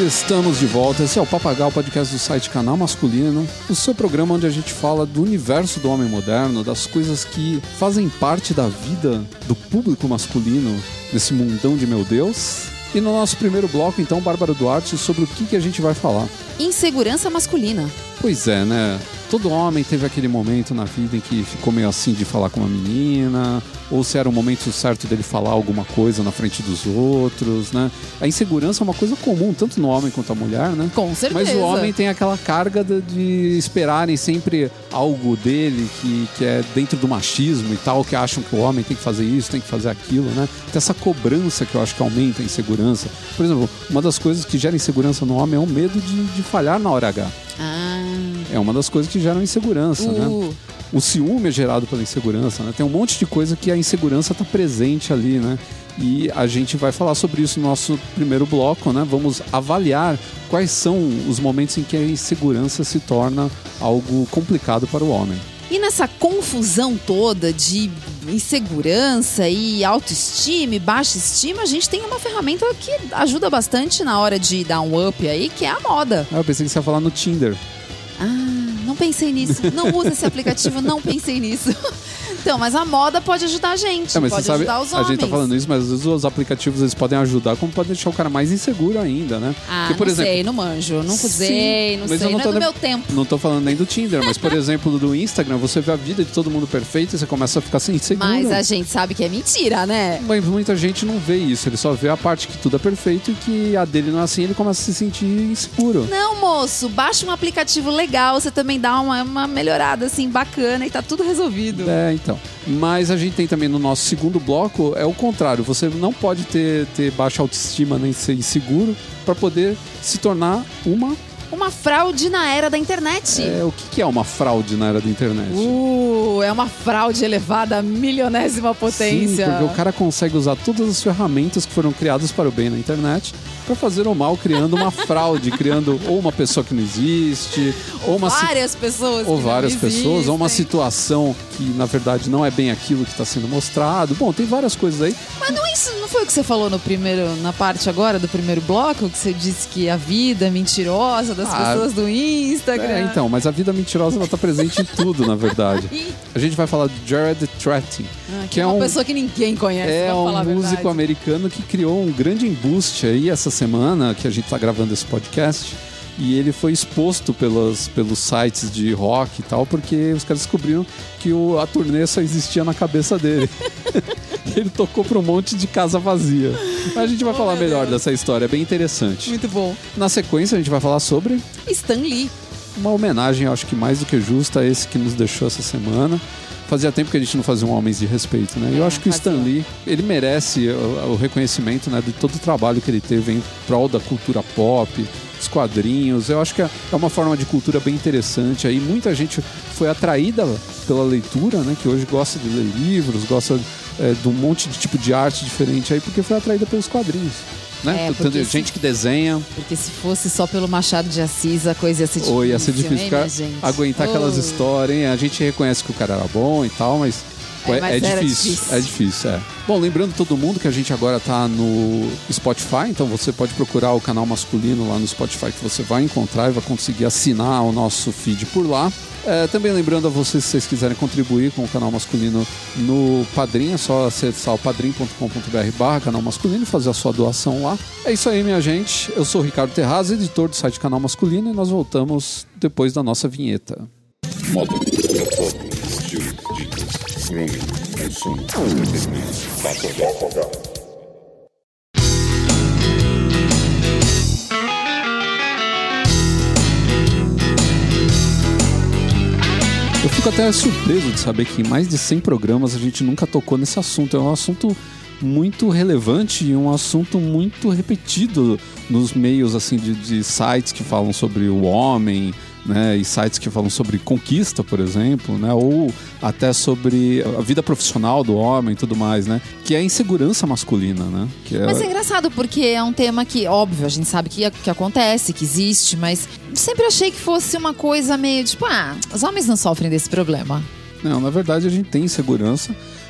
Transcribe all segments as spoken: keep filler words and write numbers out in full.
Estamos de volta, esse é o Papagal, podcast do site Canal Masculino, o seu programa onde a gente fala do universo do homem moderno, das coisas que fazem parte da vida do público masculino nesse mundão de meu Deus. E no nosso primeiro bloco, então, Bárbara Duarte, sobre o que, que a gente vai falar? Insegurança masculina. Pois é, né? Todo homem teve aquele momento na vida em que ficou meio assim de falar com uma menina, ou se era o momento certo dele falar alguma coisa na frente dos outros, né? A insegurança é uma coisa comum, tanto no homem quanto na mulher, né? Com certeza. Mas o homem tem aquela carga de, de esperarem sempre algo dele que, que é dentro do machismo e tal, que acham que o homem tem que fazer isso, tem que fazer aquilo, né? Tem essa cobrança que eu acho que aumenta a insegurança. Por exemplo, uma das coisas que gera insegurança no homem é o medo de, de falhar na hora H. Ah. É uma das coisas que geram insegurança, uh. né? O ciúme é gerado pela insegurança, né? Tem um monte de coisa que a insegurança está presente ali, né? E a gente vai falar sobre isso no nosso primeiro bloco, né? Vamos avaliar quais são os momentos em que a insegurança se torna algo complicado para o homem. E nessa confusão toda de insegurança e autoestima e baixa estima, a gente tem uma ferramenta que ajuda bastante na hora de dar um up aí, que é a moda. Ah, eu pensei que você ia falar no Tinder. Ah, não pensei nisso. Não usa esse aplicativo, não pensei nisso. Então, mas a moda pode ajudar a gente, é, mas pode você ajudar sabe, os homens. A gente tá falando isso, mas às vezes os aplicativos eles podem ajudar, como podem deixar o cara mais inseguro ainda, né? Ah, Porque, por não exemplo, sei, não manjo, nunca usei, não sei, não, não é do nem, meu tempo. Não tô falando nem do Tinder, mas por exemplo, do Instagram, você vê a vida de todo mundo perfeita e você começa a ficar assim, inseguro. Mas a gente sabe que é mentira, né? Mas muita gente não vê isso, ele só vê a parte que tudo é perfeito e que a dele não é assim, ele começa a se sentir inseguro. Não, moço, baixa um aplicativo legal, você também dá uma, uma melhorada assim, bacana e tá tudo resolvido. É, então. Mas a gente tem também no nosso segundo bloco, é o contrário, você não pode ter, ter baixa autoestima nem ser inseguro para poder se tornar uma... Uma fraude na era da internet. É, o que é uma fraude na era da internet? Uh, é uma fraude elevada à milionésima potência. Sim, porque o cara consegue usar todas as ferramentas que foram criadas para o bem na internet para fazer o mal, criando uma fraude, criando ou uma pessoa que não existe, ou, ou uma várias si... pessoas, ou que várias não pessoas, existem. ou uma situação que na verdade não é bem aquilo que está sendo mostrado. Bom, tem várias coisas aí. Mas não, isso não foi o que você falou no primeiro, na parte agora do primeiro bloco, que você disse que a vida é mentirosa das ah, pessoas do Instagram. É, então, mas a vida mentirosa ela está presente em tudo, na verdade. A gente vai falar de Jared Trettin, ah, que, que é uma um, pessoa que ninguém conhece. É um falar músico americano que criou um grande embuste aí essa semana que a gente está gravando esse podcast. E ele foi exposto pelos, pelos sites de rock e tal, porque os caras descobriram que o, a turnê só existia na cabeça dele. Ele tocou para um monte de casa vazia. Mas a gente vai oh, falar melhor Deus. dessa história, é bem interessante. Muito bom. Na sequência a gente vai falar sobre... Stan Lee. Uma homenagem, acho que mais do que justa, a esse que nos deixou essa semana. Fazia tempo que a gente não fazia um Homens de Respeito, né? E eu é, acho que fazia. o Stan Lee, ele merece o, o reconhecimento, né, de todo o trabalho que ele teve em prol da cultura pop, os quadrinhos. Eu acho que é uma forma de cultura bem interessante. Aí muita gente foi atraída pela leitura, né? Que hoje gosta de ler livros, gosta é, de um monte de tipo de arte diferente aí, porque foi atraída pelos quadrinhos. Né? É, Tanto gente se, que desenha. Porque se fosse só pelo Machado de Assis, a coisa ia ser difícil. Ou ia ser difícil ficar, aguentar oh. aquelas histórias, hein? A gente reconhece que o cara era bom e tal, mas, é, mas é difícil, difícil. É difícil, é. Bom, lembrando todo mundo que a gente agora tá no Spotify, então você pode procurar o Canal Masculino lá no Spotify, que você vai encontrar e vai conseguir assinar o nosso feed por lá. É, também lembrando a vocês, se vocês quiserem contribuir com o Canal Masculino no Padrim, é só acessar o padrim ponto com ponto b r barra Canal Masculino e fazer a sua doação lá. É isso aí, minha gente. Eu sou o Ricardo Terraz, editor do site Canal Masculino, e nós voltamos depois da nossa vinheta. Moda, foto, estilo, dicas, grooming, consumo, entretenimento. Eu fico até surpreso de saber que em mais de cem programas a gente nunca tocou nesse assunto. É um assunto muito relevante e um assunto muito repetido nos meios assim, de, de sites que falam sobre o homem, né, e sites que falam sobre conquista, por exemplo, né, ou até sobre a vida profissional do homem e tudo mais, né, que é a insegurança masculina, né? Que é... Mas é engraçado porque é um tema que, óbvio, a gente sabe que, que acontece, que existe, mas sempre achei que fosse uma coisa meio tipo, ah, os homens não sofrem desse problema. Não, na verdade a gente tem insegurança.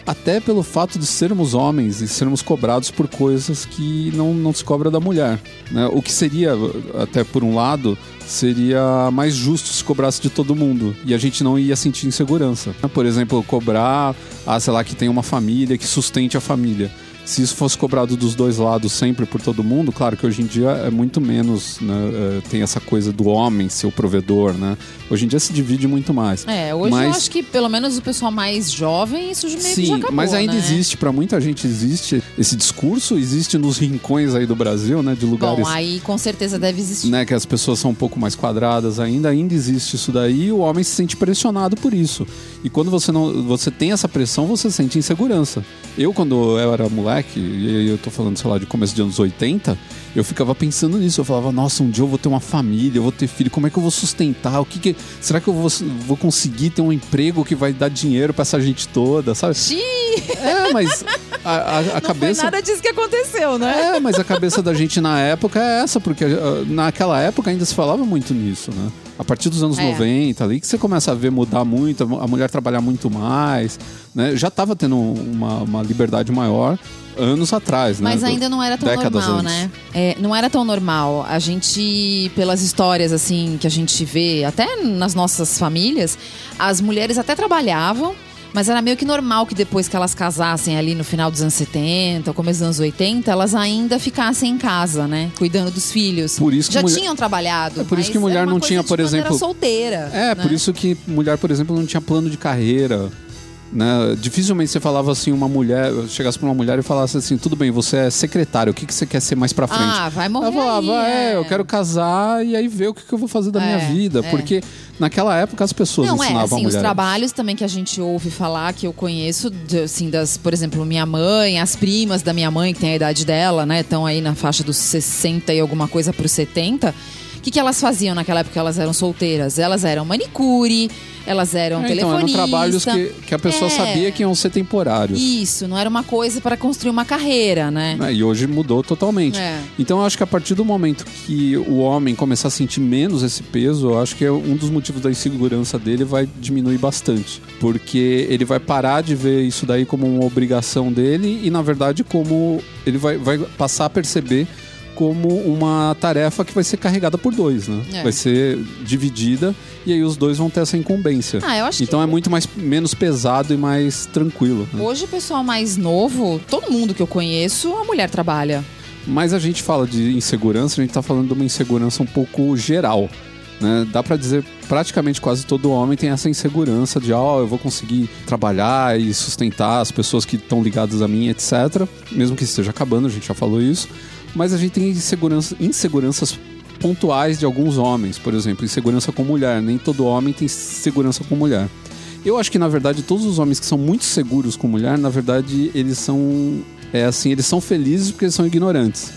Até pelo fato de sermos homens e sermos cobrados por coisas que não, não se cobra da mulher, né? O que seria, até por um lado, seria mais justo se cobrasse de todo mundo e a gente não ia sentir insegurança. Por exemplo, cobrar, ah, sei lá, que tem uma família, que sustente a família. Se isso fosse cobrado dos dois lados sempre por todo mundo, claro que hoje em dia é muito menos, né? É, tem essa coisa do homem ser o provedor, né? Hoje em dia se divide muito mais. É, hoje mas... eu acho que pelo menos o pessoal mais jovem, isso meio Sim, que já acabou, mas ainda né? existe, pra muita gente existe esse discurso, existe nos rincões aí do Brasil, né? De lugares... Bom, aí com certeza deve existir. Né, que as pessoas são um pouco mais quadradas ainda, ainda existe isso daí e o homem se sente pressionado por isso. E quando você, não, você tem essa pressão, você sente insegurança. Eu, quando eu era moleque, e eu tô falando, sei lá, de começo de anos oitenta, eu ficava pensando nisso. Eu falava, nossa, um dia eu vou ter uma família, eu vou ter filho, como é que eu vou sustentar? O que que... Será que eu vou, vou conseguir ter um emprego que vai dar dinheiro pra essa gente toda, sabe? Xiii! É, mas a, a, a Não cabeça... foi nada disso que aconteceu, né? É, mas a cabeça da gente na época é essa, porque uh, naquela época ainda se falava muito nisso, né? A partir dos anos é. noventa, ali, que você começa a ver mudar muito, a mulher trabalhar muito mais, né? Já estava tendo uma, uma liberdade maior anos atrás, né? Mas ainda não era tão normal, antes. né? É, não era tão normal. A gente, pelas histórias, assim, que a gente vê, até nas nossas famílias, as mulheres até trabalhavam, mas era meio que normal que depois que elas casassem ali no final dos anos setenta, começo dos anos oitenta, elas ainda ficassem em casa, né? Cuidando dos filhos. Por isso que Já mulher... tinham trabalhado. É por isso que mulher não tinha, por exemplo... Era solteira. É, né? por isso que mulher, por exemplo, não tinha plano de carreira, né? Dificilmente você falava assim, uma mulher, chegasse pra uma mulher e falasse assim, tudo bem, você é secretária, o que, que você quer ser mais pra frente? Ah, vai morrer. Ela falava, aí, é, é, eu quero casar e aí ver o que, que eu vou fazer da É, minha vida, é. porque naquela época as pessoas Não, ensinavam é, assim, a mulher. os trabalhos também que a gente ouve falar, que eu conheço, de, assim, das, por exemplo, minha mãe, as primas da minha mãe, que tem a idade dela, né, estão aí na faixa dos sessenta e alguma coisa pro setenta. O que, que elas faziam naquela época que elas eram solteiras? Elas eram manicure, elas eram é, então, telefonistas. eram trabalhos que, que a pessoa É. sabia que iam ser temporários. Isso, não era uma coisa para construir uma carreira, né? É, e hoje mudou totalmente. É. Então eu acho que a partir do momento que o homem começar a sentir menos esse peso, eu acho que é um dos motivos da insegurança dele vai diminuir bastante. Porque ele vai parar de ver isso daí como uma obrigação dele e, na verdade, como ele vai, vai passar a perceber como uma tarefa que vai ser carregada por dois, né? É. Vai ser dividida e aí os dois vão ter essa incumbência. Ah, eu acho então que... é muito mais, menos pesado e mais tranquilo, né? Hoje o pessoal mais novo, todo mundo que eu conheço, a mulher trabalha. Mas a gente fala de insegurança, a gente tá falando de uma insegurança um pouco geral, né? Dá pra dizer praticamente quase todo homem tem essa insegurança de, ó, oh, eu vou conseguir trabalhar e sustentar as pessoas que estão ligadas a mim, etcétera. Mesmo que esteja acabando, a gente já falou isso. Mas a gente tem insegurança, inseguranças pontuais de alguns homens, por exemplo, insegurança com mulher. Nem todo homem tem segurança com mulher. Eu acho que, na verdade, todos os homens que são muito seguros com mulher, na verdade, eles são... É assim, eles são felizes porque eles são ignorantes.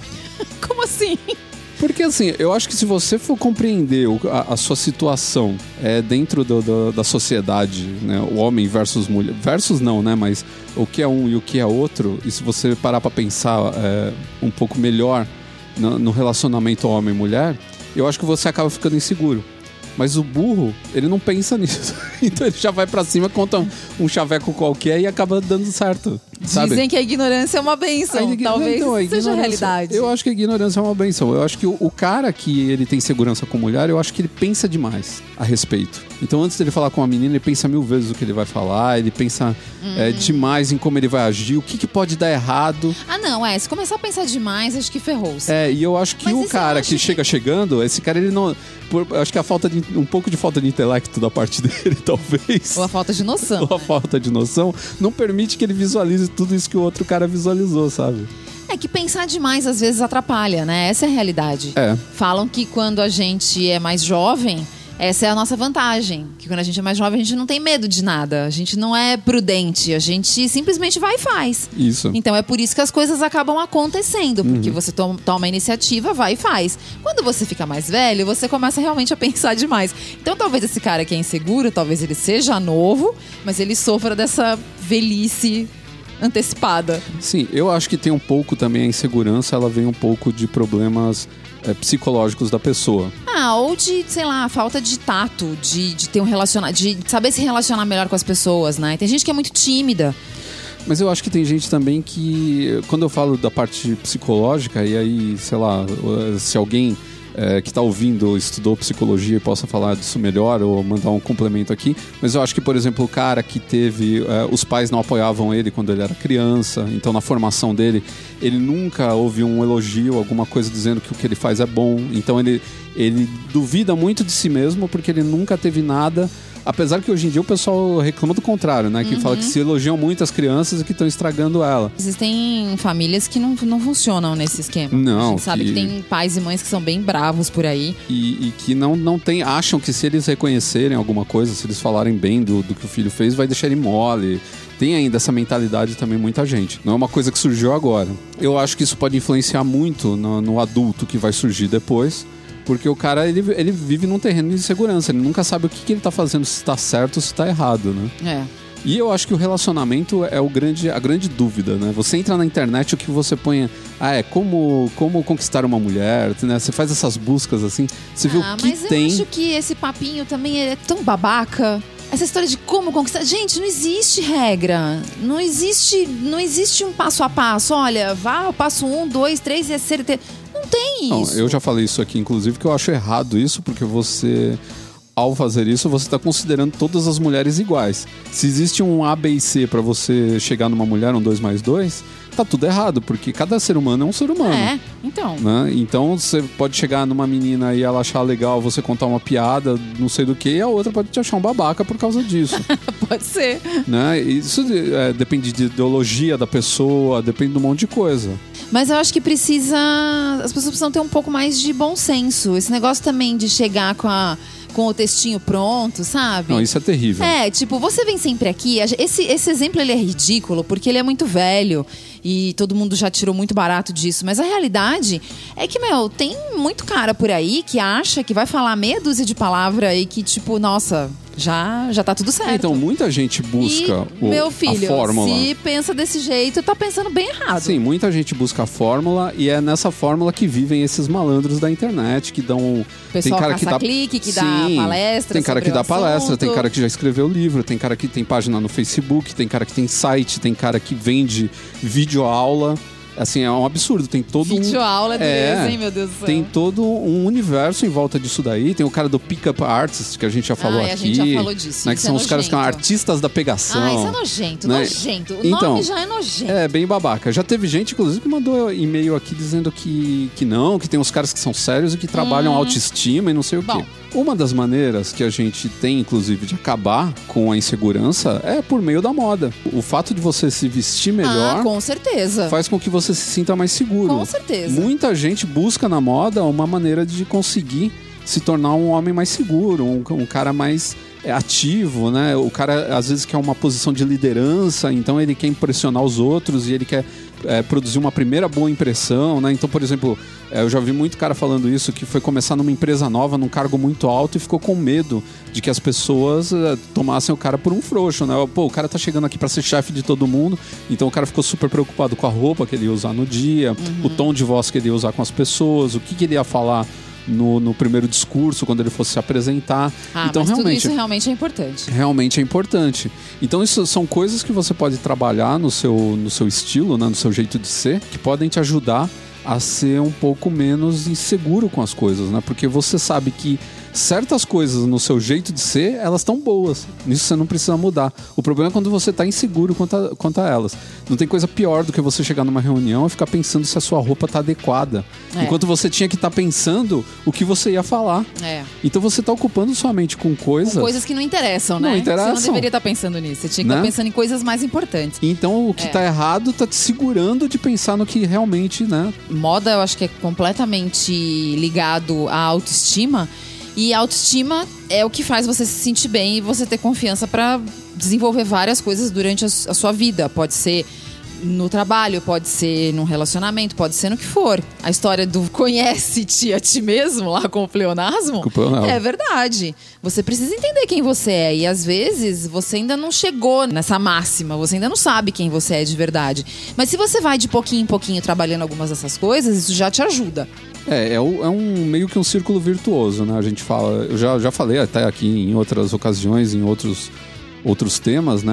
Como assim? Porque, assim, eu acho que se você for compreender o, a, a sua situação é, dentro do, do, da sociedade, né, o homem versus mulher... Versus não, né? Mas o que é um e o que é outro, e se você parar pra pensar é, um pouco melhor no, no relacionamento homem-mulher, eu acho que você acaba ficando inseguro. Mas o burro, ele não pensa nisso. Então ele já vai pra cima, conta um, um chaveco qualquer e acaba dando certo. Sabe? Dizem que a ignorância é uma bênção. A ign- Talvez então, a isso seja a ignorância- realidade. Eu acho que a ignorância é uma benção. Eu acho que o, o cara que ele tem segurança com mulher, eu acho que ele pensa demais a respeito. Então antes dele falar com uma menina, ele pensa mil vezes o que ele vai falar, ele pensa Hum. é, demais em como ele vai agir, o que, que pode dar errado. Ah, não, é. Se começar a pensar demais, acho que ferrou-se. É, e eu acho que Mas o isso eu cara acho que que- chega chegando, esse cara ele não... Por, eu acho que a falta de, um pouco de falta de intelecto da parte dele, talvez. Ou a falta de noção. Ou a falta de noção, não permite que ele visualize tudo isso que o outro cara visualizou, sabe? É que pensar demais às vezes atrapalha, né? Essa é a realidade. É. Falam que quando a gente é mais jovem, essa é a nossa vantagem. Que quando a gente é mais jovem, a gente não tem medo de nada. A gente não é prudente. A gente simplesmente vai e faz. Isso. Então é por isso que as coisas acabam acontecendo. Porque Uhum. você to- toma a iniciativa, vai e faz. Quando você fica mais velho, você começa realmente a pensar demais. Então talvez esse cara que é inseguro, talvez ele seja novo, mas ele sofra dessa velhice antecipada. Sim, eu acho que tem um pouco também a insegurança, ela vem um pouco de problemas é, psicológicos da pessoa. Ah, ou de, sei lá, falta de tato, de, de ter um relacionamento, de saber se relacionar melhor com as pessoas, né? Tem gente que é muito tímida. Mas eu acho que tem gente também que, quando eu falo da parte psicológica, e aí, sei lá, se alguém é, que está ouvindo estudou psicologia e possa falar disso melhor ou mandar um complemento aqui, mas eu acho que, por exemplo, o cara que teve, é, os pais não apoiavam ele quando ele era criança, então na formação dele, ele nunca ouviu um elogio, alguma coisa dizendo que o que ele faz é bom, então ele, ele duvida muito de si mesmo porque ele nunca teve nada. Apesar que hoje em dia o pessoal reclama do contrário, né? Que uhum. fala que se elogiam muito as crianças e que estão estragando ela. Existem famílias que não, não funcionam nesse esquema. Não. A gente sabe que... que tem pais e mães que são bem bravos por aí. E, e que não, não tem, acham que se eles reconhecerem alguma coisa, se eles falarem bem do, do que o filho fez, vai deixar ele mole. Tem ainda essa mentalidade também muita gente. Não é uma coisa que surgiu agora. Eu acho que isso pode influenciar muito no, no adulto que vai surgir depois. Porque o cara, ele, ele vive num terreno de insegurança. Ele nunca sabe o que, que ele tá fazendo, se tá certo ou se tá errado, né? É. E eu acho que o relacionamento é o grande, a grande dúvida, né? Você entra na internet, o que você põe... Ah, é como, como conquistar uma mulher, né? Você faz essas buscas, assim, você vê ah, o que mas tem... Mas eu acho que esse papinho também é tão babaca. Essa história de como conquistar... Gente, não existe regra. Não existe, não existe um passo a passo. Olha, vá ao passo um, dois, três e é certeza... Não tem Não, isso. Eu já falei isso aqui, inclusive, que eu acho errado isso, porque você, ao fazer isso, você está considerando todas as mulheres iguais. Se existe um A, B e C para você chegar numa mulher, um dois mais dois, tá tudo errado, porque cada ser humano é um ser humano. É, então. Né? Então você pode chegar numa menina e ela achar legal você contar uma piada, não sei do que, e a outra pode te achar um babaca por causa disso. Pode ser. Né? Isso é, depende de ideologia da pessoa, depende de um monte de coisa. Mas eu acho que precisa... As pessoas precisam ter um pouco mais de bom senso. Esse negócio também de chegar com, a, com o textinho pronto, sabe? Não, isso é terrível. É, tipo, você vem sempre aqui... Esse, esse exemplo, ele é ridículo, porque ele é muito velho. E todo mundo já tirou muito barato disso. Mas a realidade é que, meu, tem muito cara por aí que acha que vai falar meia dúzia de palavra e que, tipo, nossa... Já, já tá tudo certo. Então, muita gente busca e, o, meu filho, a fórmula. Se pensa desse jeito, tá pensando bem errado. Sim, muita gente busca a fórmula e é nessa fórmula que vivem esses malandros da internet que dão... Pessoal tem cara que dá clique, que Sim, dá palestra. Tem cara que dá palestra, assunto. tem cara que já escreveu livro, tem cara que tem página no Facebook, tem cara que tem site, tem cara que vende videoaula. Assim, é um absurdo, tem todo um... Videoaula é, deles, hein, meu Deus do céu. Tem todo um universo em volta disso daí. Tem o cara do Pick-up Artist, que a gente já falou Ai, aqui. a gente já falou disso. Né, que são é os caras que são nojento. artistas da pegação. Ah, isso é nojento, né? nojento. O então, nome já é nojento. É, bem babaca. Já teve gente, inclusive, que mandou e-mail aqui dizendo que, que não, que tem uns caras que são sérios e que trabalham hum. autoestima e não sei o Bom. quê. Uma das maneiras que a gente tem, inclusive, de acabar com a insegurança é por meio da moda. O fato de você se vestir melhor... Ah, com certeza. Faz com que você se sinta mais seguro. Com certeza. Muita gente busca na moda uma maneira de conseguir se tornar um homem mais seguro, um, um cara mais é, ativo, né? O cara, às vezes, quer uma posição de liderança, então ele quer impressionar os outros e ele quer é, produzir uma primeira boa impressão, né? Então, por exemplo... Eu já vi muito cara falando isso, que foi começar numa empresa nova, num cargo muito alto e ficou com medo de que as pessoas uh, tomassem o cara por um frouxo, né? Pô, o cara tá chegando aqui pra ser chefe de todo mundo, então o cara ficou super preocupado com a roupa que ele ia usar no dia, uhum. o tom de voz que ele ia usar com as pessoas, o que, que ele ia falar no, no primeiro discurso, quando ele fosse se apresentar. Ah, então, mas realmente, tudo isso realmente é importante. Realmente é importante. Então, isso são coisas que você pode trabalhar no seu, no seu estilo, né? No seu jeito de ser, que podem te ajudar a ser um pouco menos inseguro com as coisas, né? Porque você sabe que certas coisas no seu jeito de ser, elas estão boas. Nisso você não precisa mudar. O problema é quando você está inseguro quanto a, quanto a elas. Não tem coisa pior do que você chegar numa reunião e ficar pensando se a sua roupa está adequada. É. Enquanto você tinha que estar tá pensando o que você ia falar. É. Então você está ocupando sua mente com coisas... Com coisas que não interessam, né? Não interessam. Você não deveria estar tá pensando nisso. Você tinha que estar né? tá pensando em coisas mais importantes. Então o que está é. errado está te segurando de pensar no que realmente, né? Moda, eu acho que é completamente ligado à autoestima. E a autoestima é o que faz você se sentir bem e você ter confiança para desenvolver várias coisas durante a sua vida. Pode ser no trabalho, pode ser num relacionamento, pode ser no que for. A história do conhece-te a ti mesmo, lá com o pleonasmo, com o pleonasmo. É verdade. Você precisa entender quem você é. E às vezes você ainda não chegou nessa máxima, você ainda não sabe quem você é de verdade. Mas se você vai de pouquinho em pouquinho trabalhando algumas dessas coisas, isso já te ajuda. É, é, o, é um meio que um círculo virtuoso, né? A gente fala, eu já, já falei até aqui em outras ocasiões, em outros, outros temas, né?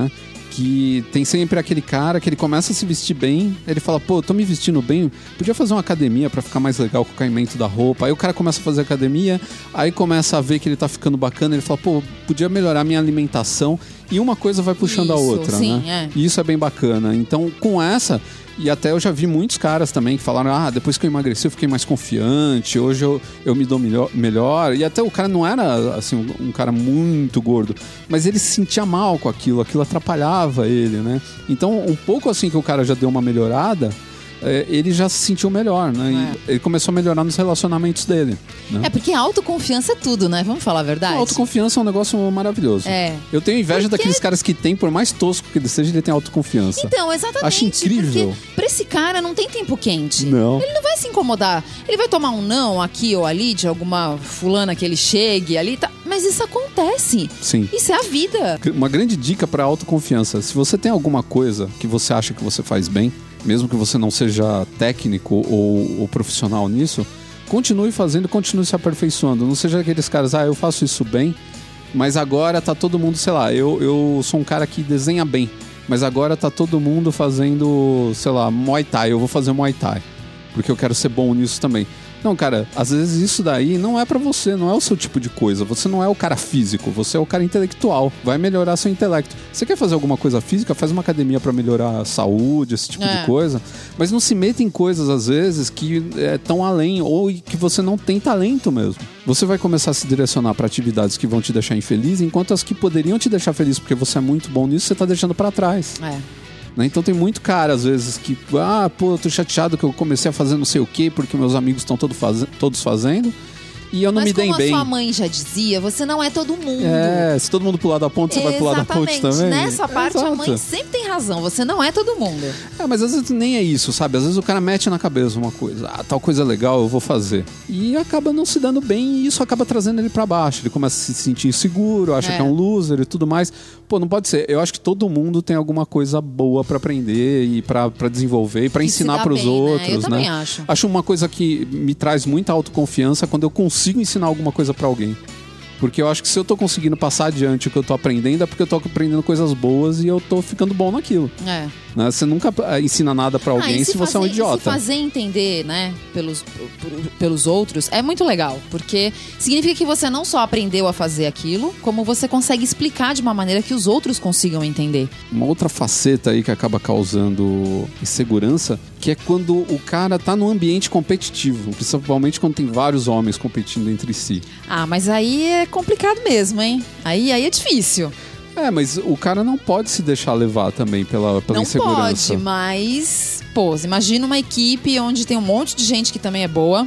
que tem sempre aquele cara que ele começa a se vestir bem, ele fala, pô, eu tô me vestindo bem, podia fazer uma academia pra ficar mais legal com o caimento da roupa. Aí o cara começa a fazer academia, aí começa a ver que ele tá ficando bacana, ele fala, pô, podia melhorar a minha alimentação, e uma coisa vai puxando isso, a outra, sim, né? É. E isso é bem bacana. Então, com essa... E até eu já vi muitos caras também que falaram, ah, depois que eu emagreci eu fiquei mais confiante, hoje eu, eu me dou melhor, melhor. E até o cara não era, assim, um, um cara muito gordo, mas ele se sentia mal com aquilo, aquilo atrapalhava ele, né? Então, um pouco assim que o cara já deu uma melhorada, é, ele já se sentiu melhor, né? É. E ele começou a melhorar nos relacionamentos dele, né? É porque a autoconfiança é tudo, né? Vamos falar a verdade? A autoconfiança é um negócio maravilhoso. É. Eu tenho inveja Porque... daqueles caras que tem, por mais tosco que ele seja, ele tem autoconfiança. Então, exatamente. Acho incrível. Porque pra esse cara não tem tempo quente. Não. Ele não vai se incomodar. Ele vai tomar um não aqui ou ali de alguma fulana que ele chegue ali, tá? Mas isso acontece. Sim. Isso é a vida. Uma grande dica para autoconfiança. Se você tem alguma coisa que você acha que você faz bem, mesmo que você não seja técnico ou, ou profissional nisso, continue fazendo, continue se aperfeiçoando. Não seja aqueles caras, ah, eu faço isso bem, mas agora tá todo mundo, sei lá, eu, eu sou um cara que desenha bem, mas agora tá todo mundo fazendo, sei lá, Muay Thai, eu vou fazer Muay Thai, porque eu quero ser bom nisso também. Não, cara, às vezes isso daí não é pra você, não é o seu tipo de coisa. Você não é o cara físico, você é o cara intelectual. Vai melhorar seu intelecto. Você quer fazer alguma coisa física? Faz uma academia pra melhorar a saúde, esse tipo É. de coisa. Mas não se meta em coisas, às vezes, que estão além ou que você não tem talento mesmo. Você vai começar a se direcionar pra atividades que vão te deixar infeliz, enquanto as que poderiam te deixar feliz porque você é muito bom nisso, você tá deixando pra trás. É. Né? Então tem muito cara, às vezes, que... Ah, pô, eu tô chateado que eu comecei a fazer não sei o quê porque meus amigos estão todo faz... todos fazendo e eu não Mas me dei como bem. a sua mãe já dizia, você não é todo mundo. É, se todo mundo pular da ponte, você vai pular da ponte Exatamente. também. Nessa parte, Exato. a mãe sempre tem razão. Você não é todo mundo. É, mas às vezes nem é isso, sabe? Às vezes o cara mete na cabeça uma coisa. Ah, tal coisa é legal, eu vou fazer. E acaba não se dando bem e isso acaba trazendo ele pra baixo. Ele começa a se sentir inseguro, acha É. que é um loser e tudo mais. Pô, não pode ser. Eu acho que todo mundo tem alguma coisa boa pra aprender e pra, pra desenvolver e pra Que se ensinar dá pros bem, né? outros, Eu né? também acho. Acho uma coisa que me traz muita autoconfiança quando eu consigo ensinar alguma coisa pra alguém. Porque eu acho que se eu tô conseguindo passar adiante o que eu tô aprendendo, é porque eu tô aprendendo coisas boas e eu tô ficando bom naquilo. É. Né? Você nunca eh, ensina nada pra alguém Ah, e se, você é um fazer- idiota. Se fazer entender, né, pelos, por- pelos outros, é muito legal. Porque significa que você não só aprendeu a fazer aquilo, como você consegue explicar de uma maneira que os outros consigam entender. Uma outra faceta aí que acaba causando insegurança, que é quando o cara tá num ambiente competitivo, principalmente quando tem vários homens competindo entre si. Ah, mas aí é complicado mesmo, hein? Aí, aí é difícil. É, mas o cara não pode se deixar levar também pela, pela Não insegurança. pode, mas... Pô, imagina uma equipe onde tem um monte de gente que também é boa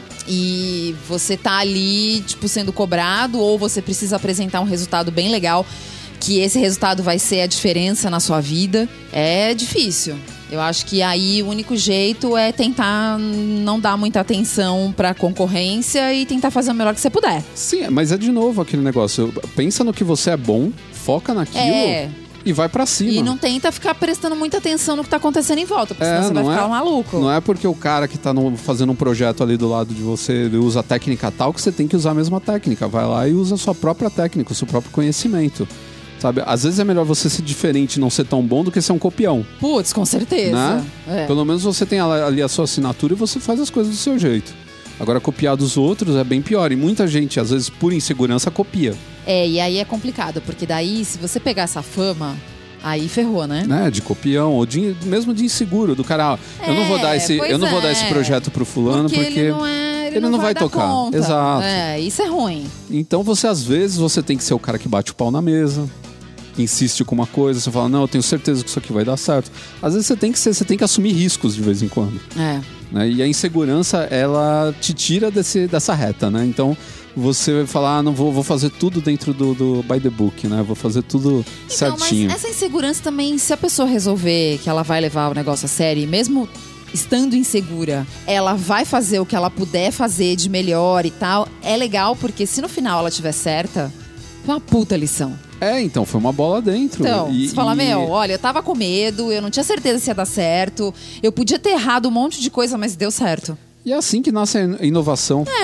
e você tá ali, tipo, sendo cobrado ou você precisa apresentar um resultado bem legal, que esse resultado vai ser a diferença na sua vida. É difícil. Eu acho que aí o único jeito é tentar não dar muita atenção pra concorrência e tentar fazer o melhor que você puder. Sim, mas é de novo aquele negócio. Pensa no que você é bom, foca naquilo É. e vai pra cima. E não tenta ficar prestando muita atenção no que tá acontecendo em volta, porque É, senão você vai não ficar é- maluco. Não é porque o cara que tá no- fazendo um projeto ali do lado de você ele usa a técnica tal que você tem que usar a mesma técnica. Vai lá e usa a sua própria técnica, o seu próprio conhecimento. Sabe? Às vezes é melhor você ser diferente e não ser tão bom do que ser um copião. Putz, com certeza. Né? É. Pelo menos você tem ali a sua assinatura e você faz as coisas do seu jeito. Agora, copiar dos outros é bem pior. E muita gente, às vezes, por insegurança, copia. É, e aí é complicado, porque daí, se você pegar essa fama, aí ferrou, né? Né? De copião, ou de, mesmo de inseguro. Do cara, ah, eu não vou dar esse, pois eu não vou é. dar esse projeto pro fulano porque... ele não é. Ele, ele não vai dar tocar. conta. Exato. É, isso é ruim. Então você, às vezes, você tem que ser o cara que bate o pau na mesa, que insiste com uma coisa, você fala, não, eu tenho certeza que isso aqui vai dar certo. Às vezes você tem que ser, você tem que assumir riscos de vez em quando. É. Né? E a insegurança, ela te tira desse, dessa reta, né? Então você vai falar, ah, não vou, vou fazer tudo dentro do, do by the book, né? Vou fazer tudo Então, certinho. mas essa insegurança também, se a pessoa resolver que ela vai levar o negócio a sério, mesmo estando insegura, ela vai fazer o que ela puder fazer de melhor e tal, é legal, porque se no final ela tiver certa, é uma puta lição. É, então, foi uma bola dentro. Então, e, você fala, e- meu, olha, eu tava com medo, eu não tinha certeza se ia dar certo, eu podia ter errado um monte de coisa, mas deu certo. E é assim que nasce a inovação. É.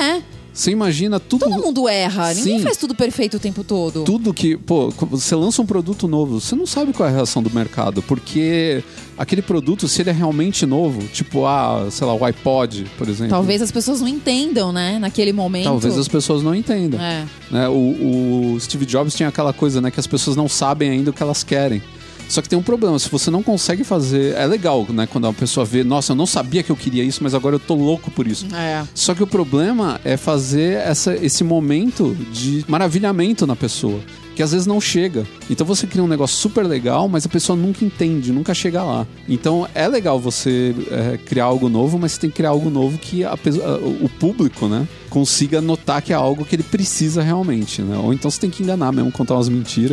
Você imagina tudo... Todo mundo erra. Ninguém Sim. faz tudo perfeito o tempo todo. Tudo que... Pô, você lança um produto novo, você não sabe qual é a reação do mercado, porque aquele produto, se ele é realmente novo, tipo, ah, sei lá, o iPod, por exemplo. Talvez as pessoas não entendam, né? Naquele momento. Talvez as pessoas não entendam. É. Né? O, o Steve Jobs tinha aquela coisa, né, que as pessoas não sabem ainda o que elas querem. Só que tem um problema, se você não consegue fazer... É legal, né, quando uma pessoa vê, nossa, eu não sabia que eu queria isso, mas agora eu tô louco por isso. É. Só que o problema é fazer essa, esse momento de maravilhamento na pessoa, que às vezes não chega. Então você cria um negócio super legal, mas a pessoa nunca entende, nunca chega lá. Então é legal você é, criar algo novo, mas você tem que criar algo novo que a, a, o público, né, consiga notar que é algo que ele precisa realmente, né? Ou então você tem que enganar mesmo, contar umas mentiras.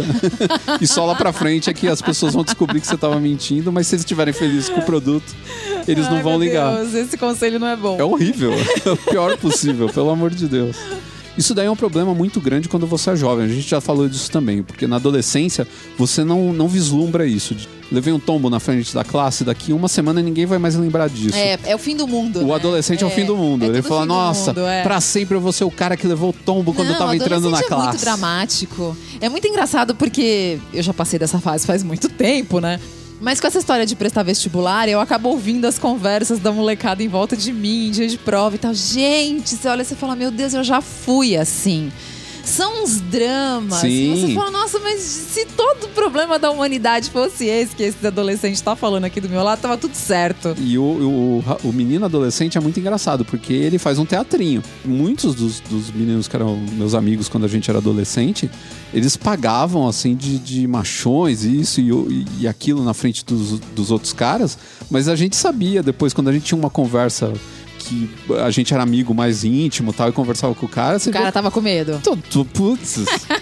E só lá pra frente é que as pessoas vão descobrir que você tava mentindo, mas se eles estiverem felizes com o produto, eles Ai, não vão meu ligar. Deus, esse conselho não é bom. É horrível. É o pior possível, pelo amor de Deus. Isso daí é um problema muito grande quando você é jovem. A gente já falou disso também, porque na adolescência você não, não vislumbra isso. Levei um tombo na frente da classe, daqui uma semana ninguém vai mais lembrar disso. É, é o fim do mundo. O né? adolescente é, é o fim do mundo. É Ele fala, fim do nossa, mundo, é. pra sempre eu vou ser o cara que levou o tombo quando não, eu tava entrando na é classe. É muito dramático. É muito engraçado porque eu já passei dessa fase faz muito tempo, né? Mas com essa história de prestar vestibular, eu acabo ouvindo as conversas da molecada em volta de mim, dia de prova e tal. Gente, você olha e você fala, meu Deus, eu já fui assim. São uns dramas. Sim. E você fala, nossa, mas se todo o problema da humanidade fosse esse que esse adolescente tá falando aqui do meu lado, tava tudo certo. E o, o, o menino adolescente é muito engraçado, porque ele faz um teatrinho. Muitos dos, dos meninos que eram meus amigos quando a gente era adolescente, eles pagavam, assim, de, de machões, isso e, e aquilo na frente dos, dos outros caras, mas a gente sabia depois, quando a gente tinha uma conversa... que a gente era amigo mais íntimo tal, e conversava com o cara... O cara vê... tava com medo. Tô, putz...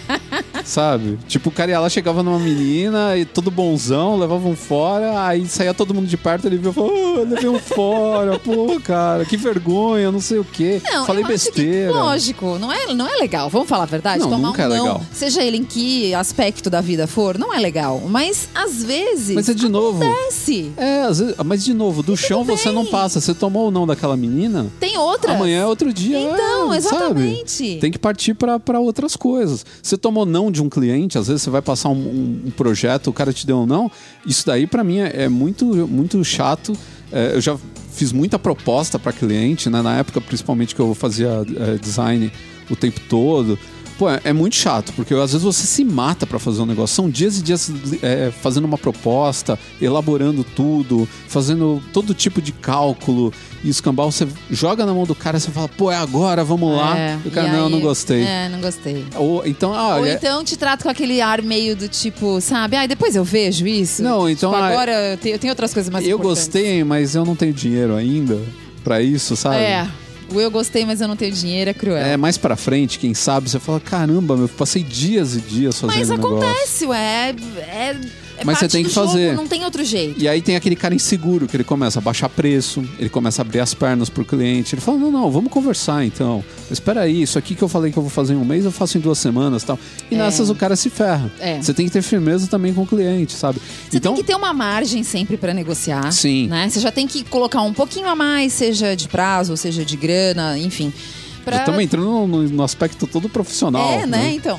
Sabe? Tipo, o cara ia lá, chegava numa menina e todo bonzão, levavam fora, aí saía todo mundo de perto, ele viu e falou, oh, eu levei um fora, pô, cara, que vergonha, não sei o quê. Não, falei eu acho besteira. Que, lógico, não é, não é legal, vamos falar a verdade? Não, Tomar nunca um é não, legal. Seja ele em que aspecto da vida for, não é legal. Mas, às vezes, mas é de novo. acontece. É, às vezes, mas de novo, do E chão tudo você não bem. passa. Você tomou o não daquela menina, Tem outras. amanhã é outro dia. Então, é, exatamente. Sabe? Tem que partir pra, pra outras coisas. Você tomou não de um cliente, às vezes você vai passar um, um, um projeto, o cara te deu um não. Isso daí pra mim é, é muito, muito chato. É, eu já fiz muita proposta pra cliente, né? Na época, principalmente, que eu fazia é, design o tempo todo. Pô, é, é muito chato, porque às vezes você se mata pra fazer um negócio. São dias e dias é, fazendo uma proposta, elaborando tudo, fazendo todo tipo de cálculo e escambau. Você joga na mão do cara e você fala, pô, é agora, vamos lá. É, E o cara, e não, aí- não gostei. É, não gostei. Ou então, ah, Ou é- então te trato com aquele ar meio do tipo, sabe? Ah, depois eu vejo isso. Não, então, Tipo, ah, agora eu tenho, eu tenho outras coisas mais eu importantes. gostei, mas eu não tenho dinheiro ainda pra isso, sabe? É. O eu gostei, mas eu não tenho dinheiro, é cruel. É, mais pra frente, quem sabe, você fala, caramba, meu, passei dias e dias fazendo Mas negócio. acontece, ué. É, é Mas parte você tem do que fazer. jogo, não tem outro jeito. E aí tem aquele cara inseguro, que ele começa a baixar preço, ele começa a abrir as pernas pro cliente, ele fala, não, não, vamos conversar então. Mas espera aí, isso aqui que eu falei que eu vou fazer em um mês, eu faço em duas semanas e tal. E É. nessas o cara se ferra. É. Você tem que ter firmeza também com o cliente, sabe? Você então, tem que ter uma margem sempre pra negociar. Sim. Né? Você já tem que colocar um pouquinho a mais, seja de prazo, seja de grana, enfim. Pra... já estamos entrando no, no aspecto todo profissional. É, né? Então.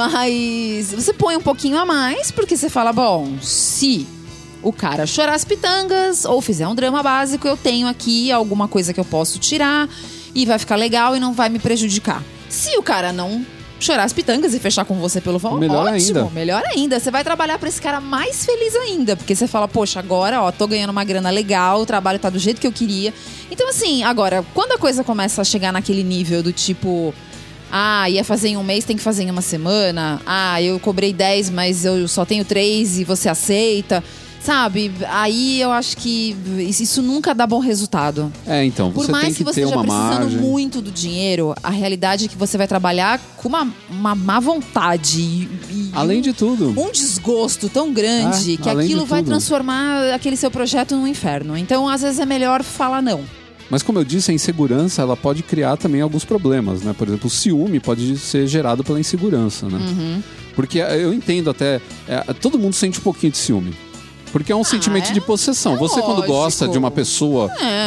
Mas você põe um pouquinho a mais, porque você fala, bom, se o cara chorar as pitangas ou fizer um drama básico, eu tenho aqui alguma coisa que eu posso tirar e vai ficar legal e não vai me prejudicar. Se o cara não chorar as pitangas e fechar com você pelo valor, Melhor ótimo, ainda. melhor ainda. Você vai trabalhar pra esse cara mais feliz ainda, porque você fala, poxa, agora, ó, tô ganhando uma grana legal, o trabalho tá do jeito que eu queria. Então, assim, agora, quando a coisa começa a chegar naquele nível do tipo, ah, ia fazer em um mês, tem que fazer em uma semana. Ah, eu cobrei dez, mas eu só tenho três e você aceita. Sabe? Aí eu acho que isso nunca dá bom resultado. É, então, Por você mais tem que, que, você ter esteja uma precisando margem. muito do dinheiro, a realidade é que você vai trabalhar com uma, uma má vontade e, e Além de tudo. um desgosto tão grande É, que além de aquilo vai tudo. transformar aquele seu projeto num inferno. Então, às vezes, é melhor falar não. Mas como eu disse, a insegurança ela pode criar também alguns problemas, né? Por exemplo, o ciúme pode ser gerado pela insegurança, né? Uhum. Porque eu entendo até... é, todo mundo sente um pouquinho de ciúme. Porque é um sentimento é? de possessão. É Você quando lógico. gosta de uma pessoa É.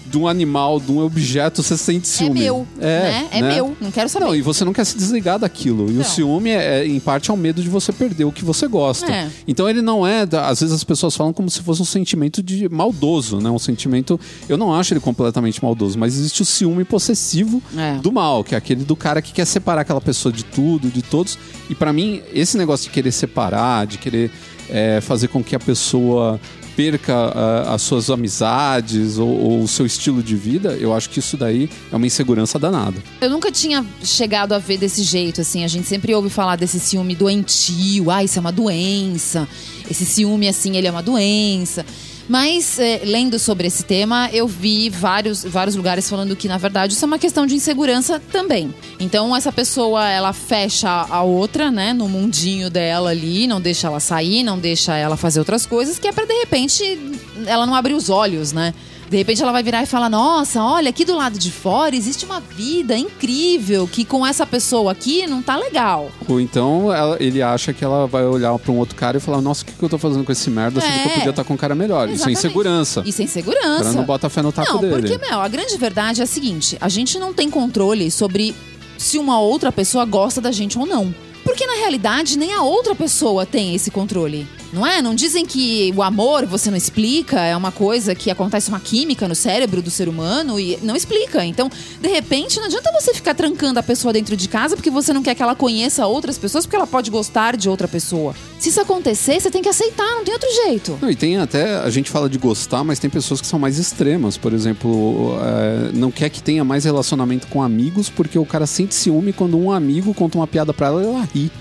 de um animal, de um objeto, você sente ciúme. É meu, é, né? É né? meu, não quero saber. Não, e você não quer se desligar daquilo. E não. o ciúme, é, é, em parte, é o medo de você perder o que você gosta. É. Então ele não é... Às vezes as pessoas falam como se fosse um sentimento de maldoso, né? Um sentimento... Eu não acho ele completamente maldoso, mas existe o ciúme possessivo É. do mal, que é aquele do cara que quer separar aquela pessoa de tudo, de todos. E pra mim, esse negócio de querer separar, de querer é, fazer com que a pessoa... perca uh, as suas amizades ou, ou o seu estilo de vida, eu acho que isso daí é uma insegurança danada. Eu nunca tinha chegado a ver desse jeito, assim. A gente sempre ouve falar desse ciúme doentio. Ah, isso é uma doença. Esse ciúme, assim, ele é uma doença. Mas, é, lendo sobre esse tema, eu vi vários, vários lugares falando que, na verdade, isso é uma questão de insegurança também. Então, essa pessoa, ela fecha a outra, né, no mundinho dela ali, não deixa ela sair, não deixa ela fazer outras coisas, que é pra, de repente, ela não abrir os olhos, né? De repente ela vai virar e falar, nossa, olha, aqui do lado de fora existe uma vida incrível que com essa pessoa aqui não tá legal. Ou então ela, ele acha que ela vai olhar pra um outro cara e falar, nossa, o que, que eu tô fazendo com esse merda? É. Sendo que eu podia estar com um cara melhor. Exatamente. Isso é insegurança. Isso é insegurança. Ela não bota fé no taco não, dele. Porque, meu, a grande verdade é a seguinte, a gente não tem controle sobre se uma outra pessoa gosta da gente ou não. Porque, na realidade, nem a outra pessoa tem esse controle. Não é? Não dizem que o amor, você não explica, é uma coisa que acontece uma química no cérebro do ser humano e não explica. Então, de repente, não adianta você ficar trancando a pessoa dentro de casa porque você não quer que ela conheça outras pessoas, porque ela pode gostar de outra pessoa. Se isso acontecer, você tem que aceitar, não tem outro jeito. Não, e tem até, a gente fala de gostar, mas tem pessoas que são mais extremas. Por exemplo, é, não quer que tenha mais relacionamento com amigos porque o cara sente ciúme quando um amigo conta uma piada pra ela e ela ri.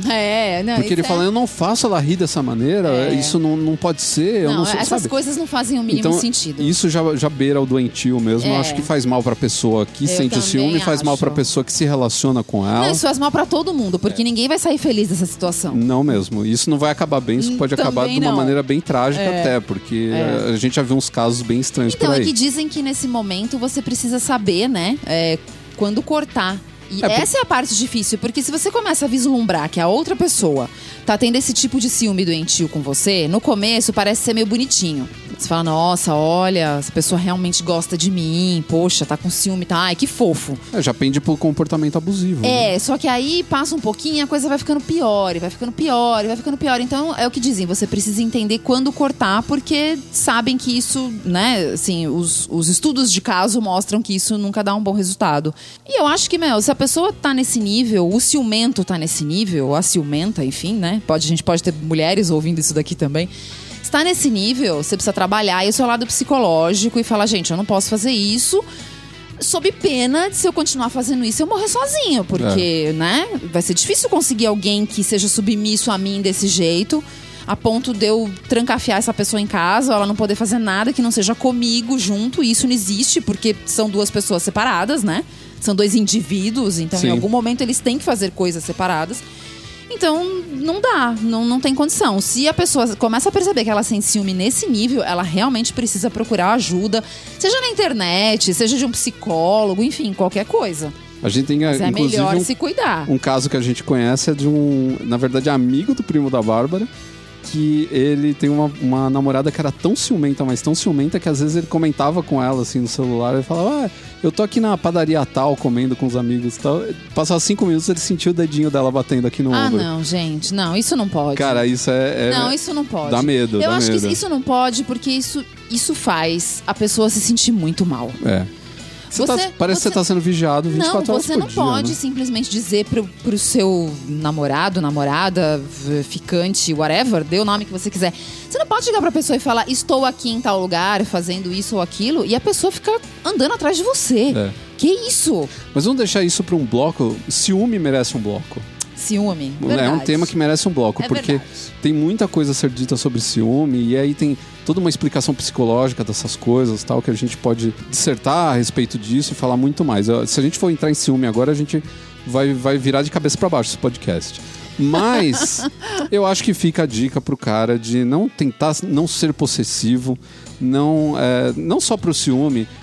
É, não, Porque ele é... fala, eu não faço ela rir dessa maneira, É. isso não, não pode ser, eu Não, não sou, essas sabe? coisas não fazem o mínimo Então, sentido. isso já, já beira o doentio mesmo. É. Eu acho que faz mal pra pessoa que Eu sente o ciúme, também faz mal acho. pra pessoa que se relaciona com ela. Não, isso faz mal pra todo mundo, porque ninguém vai sair feliz dessa situação. Não mesmo. Isso não vai acabar bem, isso pode Também acabar de uma não. maneira bem trágica É. até, porque É. a gente já viu uns casos bem estranhos Então, por aí. é que dizem que nesse momento você precisa saber, né, é, quando cortar. E É, por- essa é a parte difícil, porque se você começa a vislumbrar que a outra pessoa tá tendo esse tipo de ciúme doentio com você, no começo parece ser meio bonitinho. Você fala, nossa, olha, essa pessoa realmente gosta de mim, poxa, tá com ciúme, tá, ai, que fofo. É, já pende pro comportamento abusivo. né? É, só que aí passa um pouquinho e a coisa vai ficando pior, e vai ficando pior, e vai ficando pior. Então, é o que dizem, você precisa entender quando cortar, porque sabem que isso, né, assim, os, os estudos de caso mostram que isso nunca dá um bom resultado. E eu acho que, meu, se a pessoa tá nesse nível, o ciumento tá nesse nível, a ciumenta, enfim, né, pode, a gente pode ter mulheres ouvindo isso daqui também. Está nesse nível, você precisa trabalhar e o seu lado psicológico e falar, gente, eu não posso fazer isso sob pena de, se eu continuar fazendo isso, eu morrer sozinho. Porque, É. né, vai ser difícil conseguir alguém que seja submisso a mim desse jeito, a ponto de eu trancafiar essa pessoa em casa, ela não poder fazer nada que não seja comigo junto. E isso não existe, porque são duas pessoas separadas, né? São dois indivíduos, então Sim. em algum momento eles têm que fazer coisas separadas. Então, não dá, não, não tem condição. Se a pessoa começa a perceber que ela sente ciúme nesse nível, ela realmente precisa procurar ajuda, seja na internet, seja de um psicólogo, enfim, qualquer coisa. A gente tem, Mas é inclusive, melhor um, se cuidar. um caso que a gente conhece é de um, na verdade, amigo do primo da Bárbara, que ele tem uma, uma namorada que era tão ciumenta, mas tão ciumenta, que às vezes ele comentava com ela, assim, no celular, e falava, ah, eu tô aqui na padaria tal, comendo com os amigos e tal. Passava cinco minutos, ele sentia o dedinho dela batendo aqui no Ah, ombro. não, gente, não, isso não pode. Cara, isso é... é- Não, isso não pode. Dá medo, Eu dá acho medo. que isso não pode, porque isso, isso faz a pessoa se sentir muito mal. É. Você Você- tá- parece você- que você tá sendo vigiado vinte e Não, quatro horas você por não dia, pode né? simplesmente dizer pro, pro seu namorado, namorada, v- ficante, whatever, dê o nome que você quiser. Você não pode chegar pra pessoa e falar, estou aqui em tal lugar, fazendo isso ou aquilo, e a pessoa ficar andando atrás de você. É. Que isso? Mas vamos deixar isso pra um bloco. Ciúme merece um bloco. Ciúme. É um Verdade. tema que merece um bloco, É porque verdade. tem muita coisa a ser dita sobre ciúme, e aí tem toda uma explicação psicológica dessas coisas, tal, que a gente pode dissertar a respeito disso e falar muito mais. Se a gente for entrar em ciúme agora, a gente vai, vai virar de cabeça pra baixo esse podcast. Mas eu acho que fica a dica pro cara de não tentar não ser possessivo, não, é, não só pro ciúme,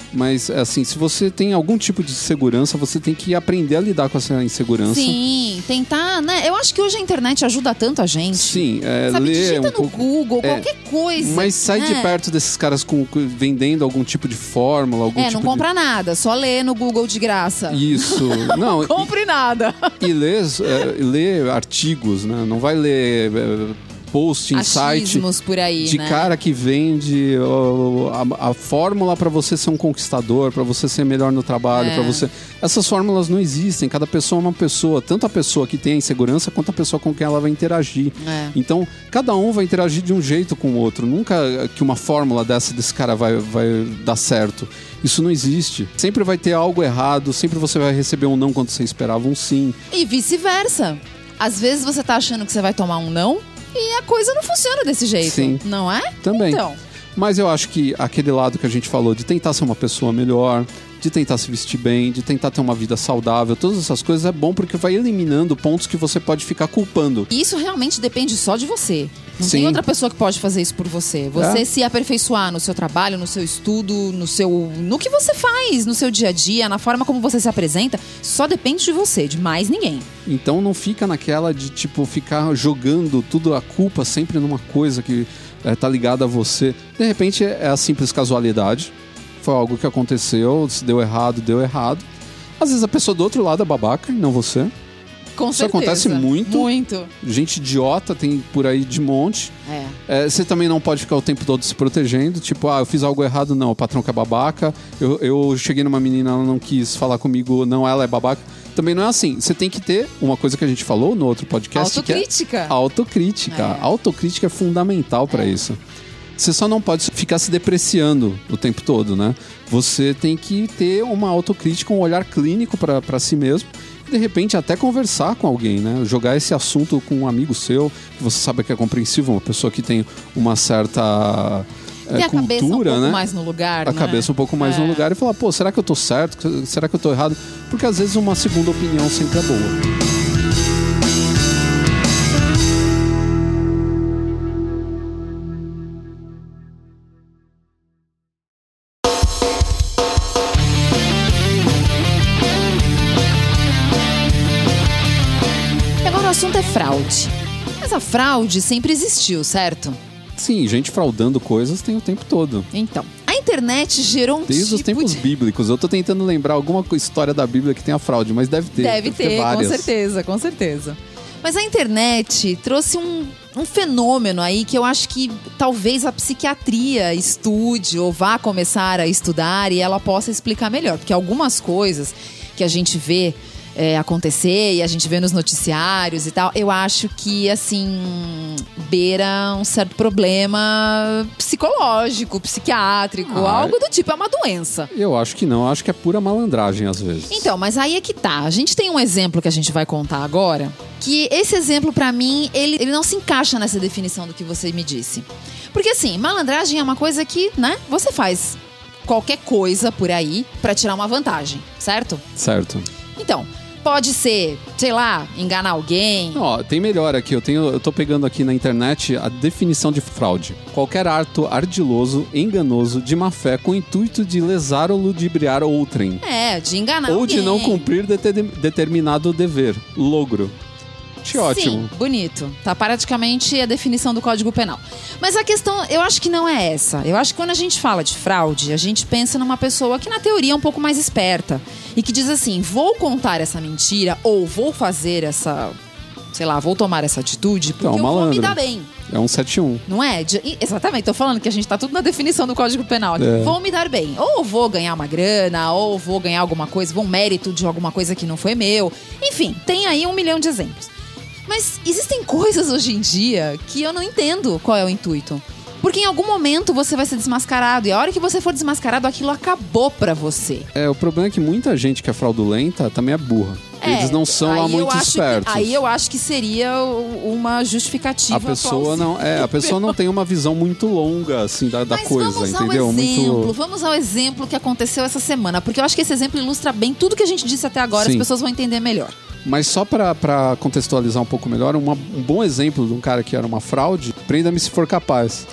Mas, assim, se você tem algum tipo de insegurança, você tem que aprender a lidar com essa insegurança. Sim, tentar, né? Eu acho que hoje a internet ajuda tanto a gente. Sim, é, Sabe, ler digita um no pouco, Google, é, qualquer coisa. mas sai né? de perto desses caras com, vendendo algum tipo de fórmula, algum É, tipo não compra de... nada, só lê no Google de graça. Isso. Não, Não compre nada. E, e lê, é, lê artigos, né? Não vai ler... É, post em site Achismos por aí, de né? cara que vende ó, a, a fórmula para você ser um conquistador, para você ser melhor no trabalho, É. para você... Essas fórmulas não existem. Cada pessoa é uma pessoa. Tanto a pessoa que tem a insegurança, quanto a pessoa com quem ela vai interagir. É. Então, cada um vai interagir de um jeito com o outro. Nunca que uma fórmula dessa desse cara vai, vai dar certo. Isso não existe. Sempre vai ter algo errado. Sempre você vai receber um não quando você esperava um sim. E vice-versa. Às vezes você tá achando que você vai tomar um não e a coisa não funciona desse jeito. Sim. Não é? Também. Então. Mas eu acho que aquele lado que a gente falou de tentar ser uma pessoa melhor, de tentar se vestir bem, de tentar ter uma vida saudável, todas essas coisas é bom porque vai eliminando pontos que você pode ficar culpando. E isso realmente depende só de você. Não Sim. tem outra pessoa que pode fazer isso por você. Você É. se aperfeiçoar no seu trabalho, no seu estudo, no seu, no que você faz, no seu dia a dia, na forma como você se apresenta, só depende de você, de mais ninguém. Então não fica naquela de, tipo, ficar jogando tudo a culpa sempre numa coisa que é, tá ligada a você. De repente é a simples casualidade. Foi algo que aconteceu, se deu errado, deu errado. Às vezes a pessoa do outro lado é babaca e não você. Com Isso certeza. acontece muito. Muito. Gente idiota tem por aí de monte. É. É, você também não pode ficar o tempo todo se protegendo. Tipo, ah, eu fiz algo errado. Não, o patrão que é babaca. Eu, eu cheguei numa menina, ela não quis falar comigo. Não, ela é babaca. Também não é assim. Você tem que ter uma coisa que a gente falou no outro podcast. Autocrítica. Que é autocrítica. É. Autocrítica é fundamental pra isso. Você só não pode ficar se depreciando o tempo todo, né? Você tem que ter uma autocrítica, um olhar clínico pra, pra si mesmo. E de repente até conversar com alguém, né? Jogar esse assunto com um amigo seu, que você sabe que é compreensível, uma pessoa que tem uma certa é, Ter a cultura, cabeça um pouco né? mais no lugar, A né? cabeça um pouco mais É. no lugar e falar, pô, será que eu tô certo? Será que eu tô errado? Porque às vezes uma segunda opinião sempre é boa. Agora o assunto é fraude. Mas a fraude sempre existiu, certo? Sim, gente fraudando coisas tem o tempo todo. Então, a internet gerou um Desde tipo os tempos de... bíblicos. Eu tô tentando lembrar alguma co- história da Bíblia que tenha fraude, mas deve ter. Deve ter, com várias. certeza, com certeza. Mas a internet trouxe um, um fenômeno aí que eu acho que talvez a psiquiatria estude ou vá começar a estudar e ela possa explicar melhor. Porque algumas coisas que a gente vê é, acontecer e a gente vê nos noticiários e tal, eu acho que, assim, beira um certo problema psicológico, psiquiátrico, Ah, algo do tipo, é uma doença. Eu acho que não, eu acho que é pura malandragem às vezes. Então, mas aí é que tá. A gente tem um exemplo que a gente vai contar agora, que esse exemplo, pra mim, ele, ele não se encaixa nessa definição do que você me disse. Porque, assim, malandragem é uma coisa que, né, você faz qualquer coisa por aí pra tirar uma vantagem, certo? Certo. Então, pode ser, sei lá, enganar alguém. Ó, tem melhor aqui. Eu, tenho, eu tô pegando aqui na internet a definição de fraude. Qualquer ato ardiloso, enganoso, de má fé, com o intuito de lesar ou ludibriar outrem. É, de enganar Ou alguém. de não cumprir dete- determinado dever, logro. Achei ótimo. Sim, bonito. Tá praticamente a definição do Código Penal. Mas a questão, eu acho que não é essa. Eu acho que quando a gente fala de fraude, a gente pensa numa pessoa que na teoria é um pouco mais esperta. E que diz assim, vou contar essa mentira ou vou fazer essa... Sei lá, vou tomar essa atitude porque Então, eu vou me malandro. dar bem. É um sete um. Não é? De- e- exatamente, tô falando que a gente tá tudo na definição do Código Penal aqui. É. Vou me dar bem. Ou vou ganhar uma grana, ou vou ganhar alguma coisa, vou um mérito de alguma coisa que não foi meu. Enfim, tem aí um milhão de exemplos. Mas existem coisas hoje em dia que eu não entendo qual é o intuito. Porque em algum momento você vai ser desmascarado. E a hora que você for desmascarado, aquilo acabou pra você. É, o problema é que muita gente que é fraudulenta também é burra. É, Eles não são lá aí eu muito acho que- espertos. aí eu acho que seria o- uma justificativa A pessoa não, é, a pessoa não tem uma visão muito longa assim da, da Mas coisa, vamos entendeu? ao exemplo, Muito vamos ao exemplo que aconteceu essa semana. Porque eu acho que esse exemplo ilustra bem tudo que a gente disse até agora. Sim. As pessoas vão entender melhor. Mas só pra, pra contextualizar um pouco melhor, uma- um bom exemplo de um cara que era uma fraude, prenda-me se for capaz.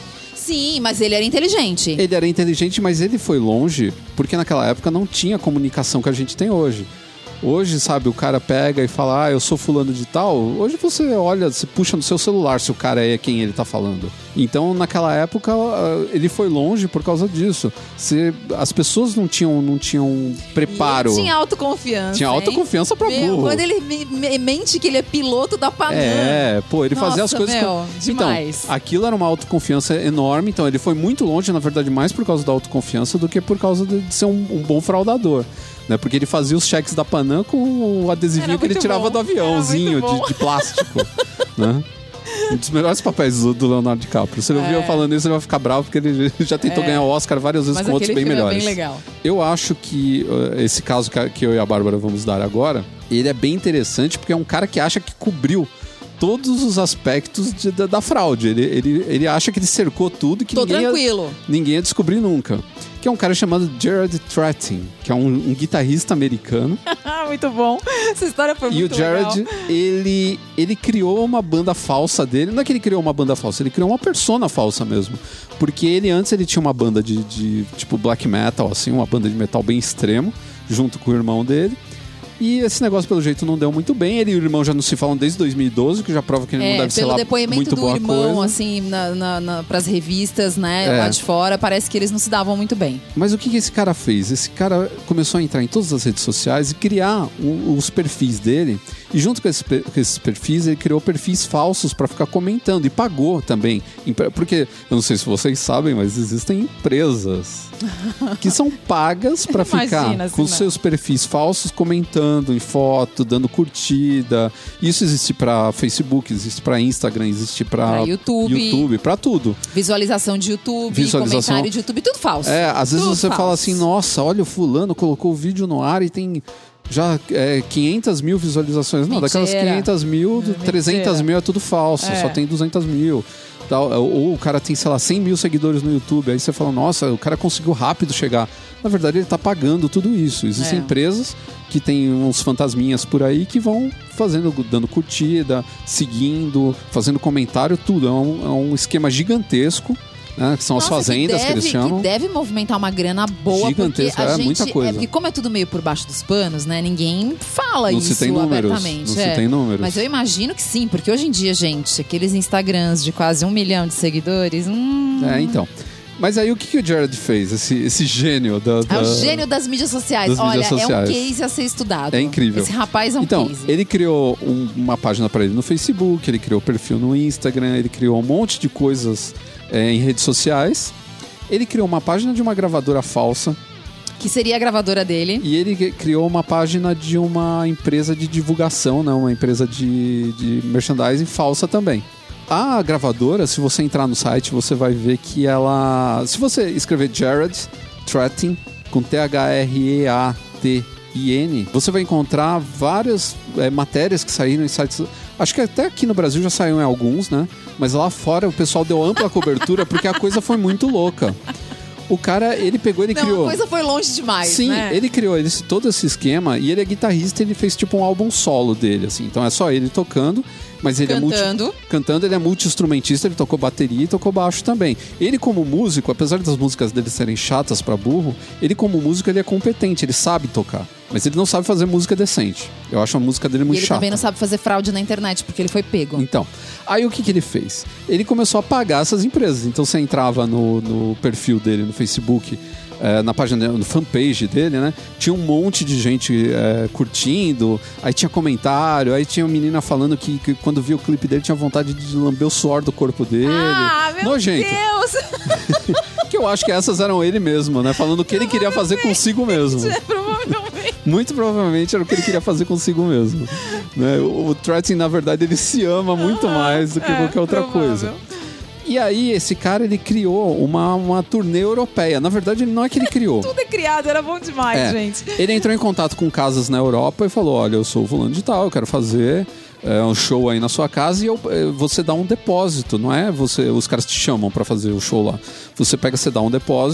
Sim, mas ele era inteligente. Ele era inteligente, mas ele foi longe porque naquela época não tinha a comunicação que a gente tem hoje. Hoje, sabe, o cara pega e fala, ah, eu sou fulano de tal. Hoje você olha, você puxa no seu celular se o cara é quem ele tá falando. Então, naquela época, ele foi longe por causa disso. Você, as pessoas não tinham, não tinham preparo. E ele tinha autoconfiança. Tinha autoconfiança pra meu, burro. Quando ele me, me, mente que ele é piloto da Panam. É, pô, ele Nossa, fazia as coisas... Meu, com... demais. Então, aquilo era uma autoconfiança enorme. Então, ele foi muito longe, na verdade, mais por causa da autoconfiança do que por causa de, de ser um, um bom fraudador. Né? Porque ele fazia os cheques da Panam com o adesivinho que ele tirava bom. do aviãozinho de, de plástico. Né? Um dos melhores papéis do, do Leonardo DiCaprio. Se ele ouvir eu falando isso, ele vai ficar bravo porque ele já tentou é. ganhar o Oscar várias vezes. Mas com outros bem melhores. É bem legal. Eu acho que uh, esse caso que, que eu e a Bárbara vamos dar agora, ele é bem interessante porque é um cara que acha que cobriu todos os aspectos de, da, da fraude. Ele, ele, ele acha que ele cercou tudo e que Tô ninguém tranquilo. Ia, ninguém ia descobrir nunca. Que é um cara chamado Jared Trettin, que é um, um guitarrista americano. Muito bom. Essa história foi e muito legal. E o Jared, legal. ele, ele criou uma banda falsa dele. Não é que ele criou uma banda falsa, ele criou uma persona falsa mesmo. Porque ele antes ele tinha uma banda de, de tipo black metal, assim, uma banda de metal bem extremo, junto com o irmão dele. E esse negócio, pelo jeito, não deu muito bem. Ele e o irmão já não se falam desde dois mil e doze, que já prova que ele é, não deve ser lá muito boa coisa. Pelo depoimento do irmão, assim, na, na, na, pras revistas, né, é. lá de fora, parece que eles não se davam muito bem. Mas o que, que esse cara fez? Esse cara começou a entrar em todas as redes sociais e criar o, os perfis dele. E junto com, esse, com esses perfis, ele criou perfis falsos para ficar comentando. E pagou também. Porque, eu não sei se vocês sabem, mas existem empresas que são pagas para ficar Imagina, com assim, seus perfis falsos comentando em foto, dando curtida. Isso existe para Facebook, existe para Instagram, existe para YouTube, YouTube, para tudo. Visualização de YouTube, Visualização. comentário de YouTube, tudo falso. É, às vezes tudo você falso. fala assim, nossa, olha o fulano colocou o vídeo no ar e tem já é, quinhentas mil visualizações. Não, mentira. daquelas quinhentas mil, Mentira. trezentas mil é tudo falso, é. só tem duzentas mil. Ou o cara tem, sei lá, cem mil seguidores no YouTube. Aí você fala, nossa, o cara conseguiu rápido chegar. Na verdade, ele tá pagando tudo isso. Existem é. empresas que tem uns fantasminhas por aí que vão fazendo, dando curtida, seguindo, fazendo comentário, tudo. É um, é um esquema gigantesco. Né, que são Nossa, as fazendas que, deve, que eles chamam. Que deve movimentar uma grana boa. Gigantesca, porque a é gente, muita coisa. É porque como é tudo meio por baixo dos panos, né? Ninguém fala não isso se tem números, abertamente. Não é. se tem números. Mas eu imagino que sim, porque hoje em dia, gente, aqueles Instagrams de quase um milhão de seguidores... Hum... É, então... Mas aí o que, que o Jared fez? Esse, esse gênio da, da... É o gênio das mídias sociais. Das Olha, mídias sociais. é um case a ser estudado. É incrível. Esse rapaz é um então, case. Ele criou um, uma página para ele no Facebook, ele criou perfil no Instagram, ele criou um monte de coisas é, em redes sociais. Ele criou uma página de uma gravadora falsa. Que seria a gravadora dele. E ele criou uma página de uma empresa de divulgação, né? Uma empresa de, de merchandising falsa também. A gravadora, se você entrar no site, você vai ver que ela... Se você escrever Jared Trettin, com T H R E A T I N, você vai encontrar várias é, matérias que saíram em sites... Acho que até aqui no Brasil já saiu em alguns, né? Mas lá fora o pessoal deu ampla cobertura porque a coisa foi muito louca. O cara, ele pegou, ele Não, criou... a coisa foi longe demais, Sim, né? ele criou esse, todo esse esquema e ele é guitarrista, ele fez tipo um álbum solo dele, assim. Então é só ele tocando, mas ele Cantando. é multi... Cantando, ele é multi-instrumentista, ele tocou bateria e tocou baixo também. Ele como músico, apesar das músicas dele serem chatas pra burro, ele como músico, ele é competente, ele sabe tocar. Mas ele não sabe fazer música decente. Eu acho a música dele muito e ele chata. também não sabe fazer fraude na internet, porque ele foi pego. Então, aí o que, que ele fez? Ele começou a pagar essas empresas. Então você entrava no, no perfil dele no Facebook, é, na página, no fanpage dele, né? Tinha um monte de gente é, curtindo, aí tinha comentário, aí tinha uma menina falando que, que quando viu o clipe dele tinha vontade de lamber o suor do corpo dele. Ah, meu Nojento. Deus! Que eu acho que essas eram ele mesmo, né? Falando o que ele queria fazer consigo mesmo. É, provavelmente. Muito provavelmente era o que ele queria fazer consigo mesmo. Né? O, o Trettin, na verdade, ele se ama muito mais do que é, qualquer outra provável. coisa. E aí, esse cara, ele criou uma, uma turnê europeia. Na verdade, ele não é que ele criou. Tudo é criado, era bom demais, É. gente. Ele entrou em contato com casas na Europa e falou, olha, eu sou o fulano de tal, eu quero fazer é, um show aí na sua casa e eu, é, você dá um depósito, não é? Você, os caras te chamam pra fazer o show lá. Você pega, você dá um depósito,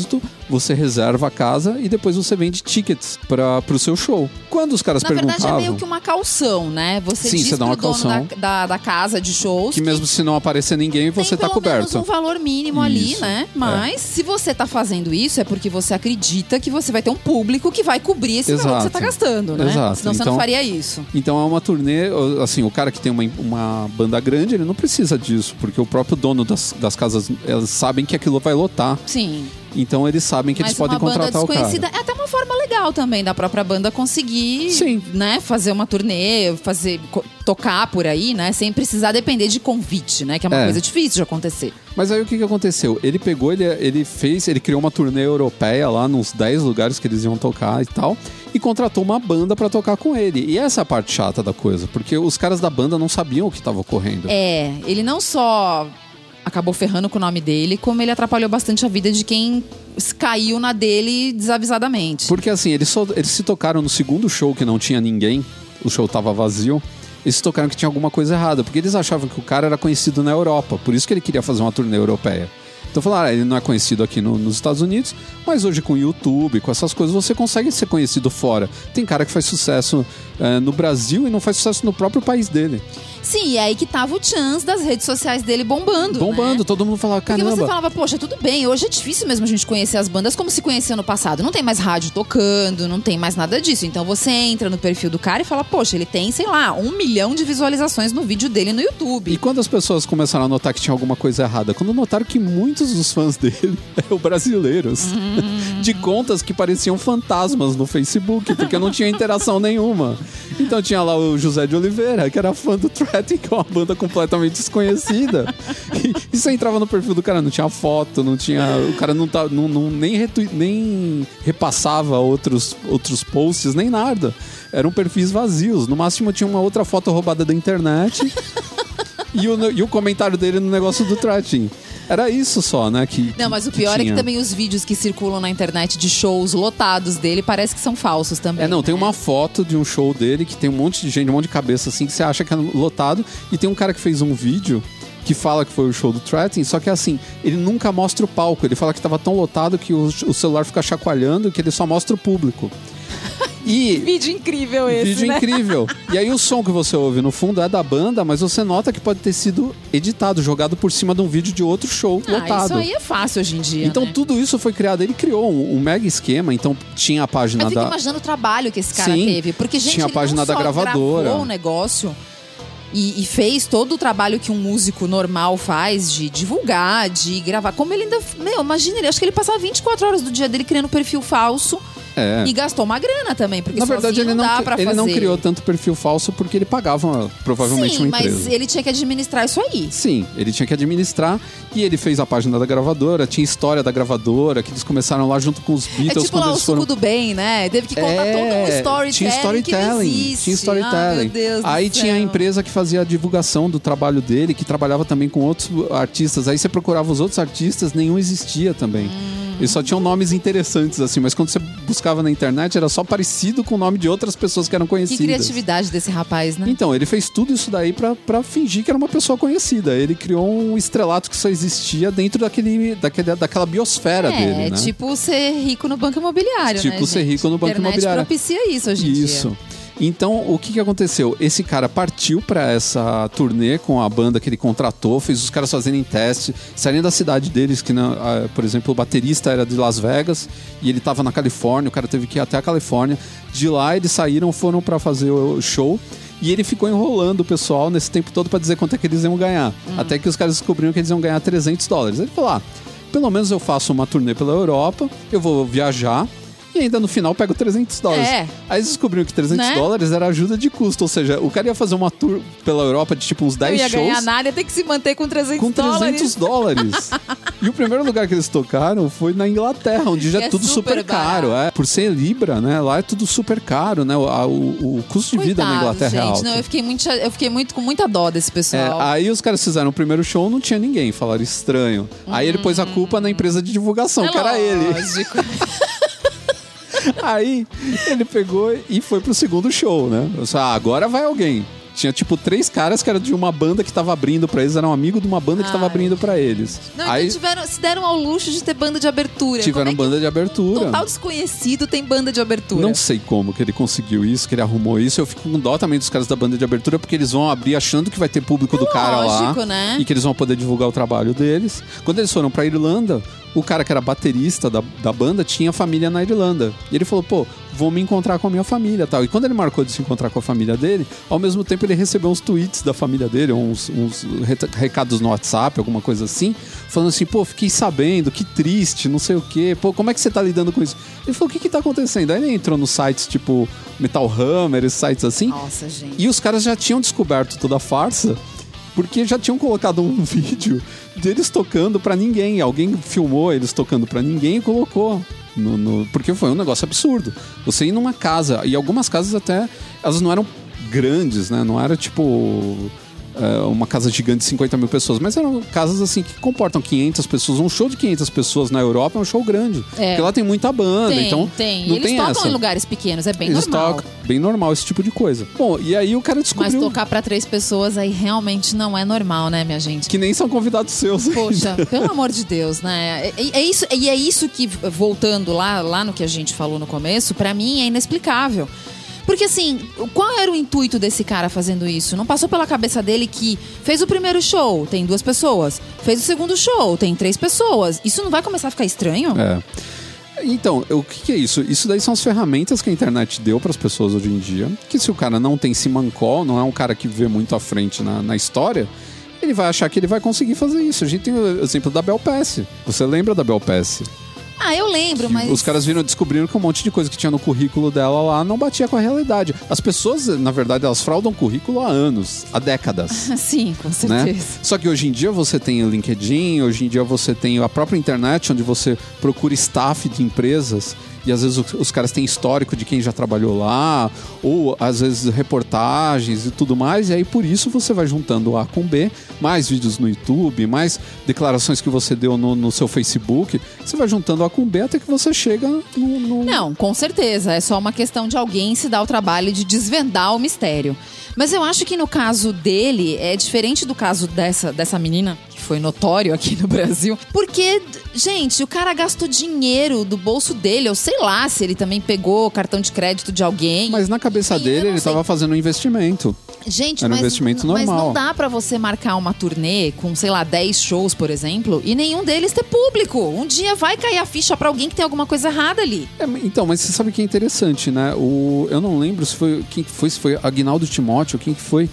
você reserva a casa e depois você vende tickets para pro seu show. Quando os caras Na perguntavam... verdade, é meio que uma calção, né? Você Sim, diz você dá uma pro dono calção. da, da, da casa de shows que mesmo se não aparecer ninguém, você tem tá pelo menos coberto. um valor mínimo ali, Isso, né? é. Mas se você tá fazendo isso, é porque você acredita que você vai ter um público que vai cobrir esse valor que você tá Exato. gastando, né? Exato. Senão você Então- não faria isso. Então é uma turnê, assim, o cara que tem uma, uma banda grande, ele não precisa disso, porque o próprio dono das, das casas, elas sabem que aquilo vai lotar. Sim. Então eles sabem que Mas eles podem uma banda contratar o desconhecida cara. é até uma forma legal também da própria banda conseguir, Sim. né, fazer uma turnê, fazer co- tocar por aí, né, sem precisar depender de convite, né, que é uma É. coisa difícil de acontecer. Mas aí o que, que aconteceu? Ele pegou, ele, ele fez, ele criou uma turnê europeia lá nos dez lugares que eles iam tocar e tal, e contratou uma banda pra tocar com ele. E essa é a parte chata da coisa, porque os caras da banda não sabiam o que estava ocorrendo. É, ele não só acabou ferrando com o nome dele, como ele atrapalhou bastante a vida de quem caiu na dele desavisadamente. Porque assim, eles, só, eles se tocaram no segundo show que não tinha ninguém, o show tava vazio, eles se tocaram que tinha alguma coisa errada, porque eles achavam que o cara era conhecido na Europa, por isso que ele queria fazer uma turnê europeia. Então falaram, ah, ele não é conhecido aqui no- nos Estados Unidos, mas hoje com o YouTube, com essas coisas, você consegue ser conhecido fora. Tem cara que faz sucesso eh, no Brasil e não faz sucesso no próprio país dele. Sim, e aí que tava o chance das redes sociais dele bombando, Bombando, né? todo mundo falava, Porque caramba... você falava, poxa, tudo bem, hoje é difícil mesmo a gente conhecer as bandas como se conhecia no passado. Não tem mais rádio tocando, não tem mais nada disso. Então você entra no perfil do cara e fala, poxa, ele tem, sei lá, um milhão de visualizações no vídeo dele no YouTube. E quando as pessoas começaram a notar que tinha alguma coisa errada? Quando notaram que muitos dos fãs dele eram brasileiros. De contas que pareciam fantasmas no Facebook, porque não tinha interação nenhuma. Então tinha lá o José de Oliveira, que era fã do Threatin, que é uma banda completamente desconhecida. E, e você entrava no perfil do cara, não tinha foto, não tinha... O cara não, tá, não, não nem, retui, nem repassava outros, outros posts, nem nada. Eram perfis vazios. No máximo tinha uma outra foto roubada da internet e, o, e o comentário dele no negócio do Threatin. Era isso só, né? Que, Não, mas o que pior é que tinha. também os vídeos que circulam na internet de shows lotados dele parece que são falsos também. É, não, tem né? uma foto de um show dele que tem um monte de gente, um monte de cabeça assim, que você acha que é lotado. E tem um cara que fez um vídeo que fala que foi o show do Threatin, só que assim, ele nunca mostra o palco. Ele fala que tava tão lotado que o, o celular fica chacoalhando que ele só mostra o público. E... Vídeo incrível esse, Vídeo né? incrível. E aí o som que você ouve no fundo é da banda, mas você nota que pode ter sido editado, jogado por cima de um vídeo de outro show Ah, lotado. isso aí é fácil hoje em dia, Então né? tudo isso foi criado. Ele criou um, um mega esquema, então tinha a página Eu fico da... imaginando o trabalho que esse cara Sim, teve. Porque, gente, tinha a ele página não da só gravadora. gravou o negócio e, e fez todo o trabalho que um músico normal faz de divulgar, de gravar. Como ele ainda... Meu, imagina, ele, acho que ele passava vinte e quatro horas do dia dele criando perfil falso. É. E gastou uma grana também, porque Na verdade, sozinho ele não, dá cri- pra ele fazer. não criou tanto perfil falso porque ele pagava provavelmente Sim, uma mas empresa. ele tinha que administrar isso aí. Sim, ele tinha que administrar e ele fez a página da gravadora, tinha história da gravadora, que eles começaram lá junto com os É Beatles tipo quando lá o eles foram... suco do bem, né? Teve que contar É, todo um storytelling, tinha storytelling, que não existe. tinha storytelling. Ai, meu Deus do Aí tinha a céu. empresa que fazia a divulgação do trabalho dele, que trabalhava também com outros artistas. Aí você procurava os outros artistas, nenhum existia também. Hum. Eles só tinham nomes interessantes, assim, mas quando você buscava na internet era só parecido com o nome de outras pessoas que eram Que conhecidas. criatividade desse rapaz, né? Então, ele fez tudo isso daí pra, pra fingir que era uma pessoa conhecida. Ele criou um estrelato que só existia dentro daquele, daquele, daquela biosfera é, dele, né? tipo ser rico no banco imobiliário, Tipo né, ser gente? rico no banco Internet imobiliário. propicia isso hoje em Isso. dia. Então, o que, que aconteceu? Esse cara partiu pra essa turnê com a banda que ele contratou, fez os caras fazerem teste, saírem da cidade deles, que, na, ah, por exemplo, o baterista era de Las Vegas e ele tava na Califórnia, o cara teve que ir até a Califórnia. De lá, eles saíram, foram pra fazer o show. E ele ficou enrolando o pessoal nesse tempo todo pra dizer quanto é que eles iam ganhar. Hum. Até que os caras descobriram que eles iam ganhar trezentos dólares. Ele falou, ah, pelo menos eu faço uma turnê pela Europa, eu vou viajar e ainda no final pego trezentos dólares. É. Aí eles descobriram que trezentos Né? dólares era ajuda de custo, ou seja, o cara ia fazer uma tour pela Europa de tipo uns Não dez ia shows ganhar nada, ia ter que se manter com trezentos com trezentos dólares. dólares. E o primeiro lugar que eles tocaram foi na Inglaterra, onde já Que é é tudo super, super caro. barato. É. Por ser Libra, né? Lá é tudo super caro, né? O, a- o, o custo de vida na Coitado, Inglaterra é gente. alto. Não, eu fiquei, muito, cha- eu fiquei muito, com muita dó desse É, pessoal. aí os caras fizeram o primeiro show, não tinha ninguém, falaram estranho. Aí ele pôs a culpa na empresa de divulgação, É que era ele. lógico. Aí ele pegou e foi pro segundo show, né? Eu disse, ah, agora vai alguém. Tinha, tipo, três caras que eram de uma banda que tava abrindo pra eles, eram amigos de uma banda que tava Ai. abrindo pra eles. Não, Aí então tiveram, se deram ao luxo de ter banda de abertura. tiveram Como é que banda de abertura. Total desconhecido tem banda de abertura. Não sei como que ele conseguiu isso, que ele arrumou isso. Eu fico com dó também dos caras da banda de abertura, porque eles vão abrir achando que vai ter público do cara lá. Lógico, né? E que eles vão poder divulgar o trabalho deles. Quando eles foram pra Irlanda, o cara que era baterista da, da banda tinha família na Irlanda. E ele falou, pô, vou me encontrar com a minha família e tal. E quando ele marcou de se encontrar com a família dele, ao mesmo tempo ele recebeu uns tweets da família dele, uns, uns recados no WhatsApp, alguma coisa assim, falando assim, pô, fiquei sabendo, que triste, não sei o quê. Pô, como é que você tá lidando com isso? Ele falou, o que que tá acontecendo? Aí ele entrou nos sites tipo Metal Hammer, esses sites assim. Nossa, gente. E os caras já tinham descoberto toda a farsa, porque já tinham colocado um vídeo deles tocando pra ninguém. Alguém filmou eles tocando pra ninguém e colocou. No, no... Porque foi um negócio absurdo. Você ir numa casa, e algumas casas até, elas não eram grandes, né? Não era tipo... Uh, uma casa gigante de cinquenta mil pessoas, mas eram casas assim que comportam quinhentas pessoas. Um show de quinhentas pessoas na Europa é um show grande, É. porque lá tem muita banda, Tem, então tem. não E eles tem tocam essa. em lugares pequenos, é bem Eles normal. tocam, bem normal esse tipo de coisa. Bom, e aí o cara Mas descobriu tocar pra três pessoas aí realmente não é normal, né, minha gente? que nem são convidados seus ainda. Poxa, pelo amor de Deus, né? É, é isso, e é isso que, voltando lá, lá no que a gente falou no começo, pra mim é inexplicável. Porque assim, qual era o intuito desse cara fazendo isso? Não passou pela cabeça dele que fez o primeiro show, tem duas pessoas. Fez o segundo show, tem três pessoas. Isso não vai começar a ficar estranho? É. Então, o que, que é isso? Isso daí são as ferramentas que a internet deu para as pessoas hoje em dia. Que se o cara não tem simancol, não é um cara que vê muito à frente na, na história, ele vai achar que ele vai conseguir fazer isso. A gente tem o exemplo da Bel Pass. Você lembra da Bel Pass? Ah, eu lembro, mas... Os caras viram, descobriram que um monte de coisa que tinha no currículo dela lá não batia com a realidade. As pessoas, na verdade, elas fraudam currículo há anos, há décadas. Sim, com Né? certeza. Só que hoje em dia você tem o LinkedIn, hoje em dia você tem a própria internet, onde você procura staff de empresas e às vezes os, os caras têm histórico de quem já trabalhou lá, ou às vezes reportagens e tudo mais, e aí por isso você vai juntando A com B, mais vídeos no YouTube, mais declarações que você deu no, no seu Facebook, você vai juntando A com B até que você chega no... no... Não, com certeza. É só uma questão de alguém se dar o trabalho de desvendar o mistério. Mas eu acho que no caso dele, é diferente do caso dessa, dessa menina, que foi notório aqui no Brasil. Porque, gente, o cara gastou dinheiro do bolso dele. Eu sei lá se ele também pegou cartão de crédito de alguém. Mas na cabeça Enfim, eu dele não ele sei. estava fazendo um investimento. Gente, Era um mas, investimento mas normal. não dá pra você marcar uma turnê com, sei lá, dez shows, por exemplo, e nenhum deles ter público. Um dia vai cair a ficha pra alguém que tem alguma coisa errada ali. É, então, mas você sabe que é interessante, né? O, eu não lembro se foi quem que foi, se foi Aguinaldo Timóteo, quem que foi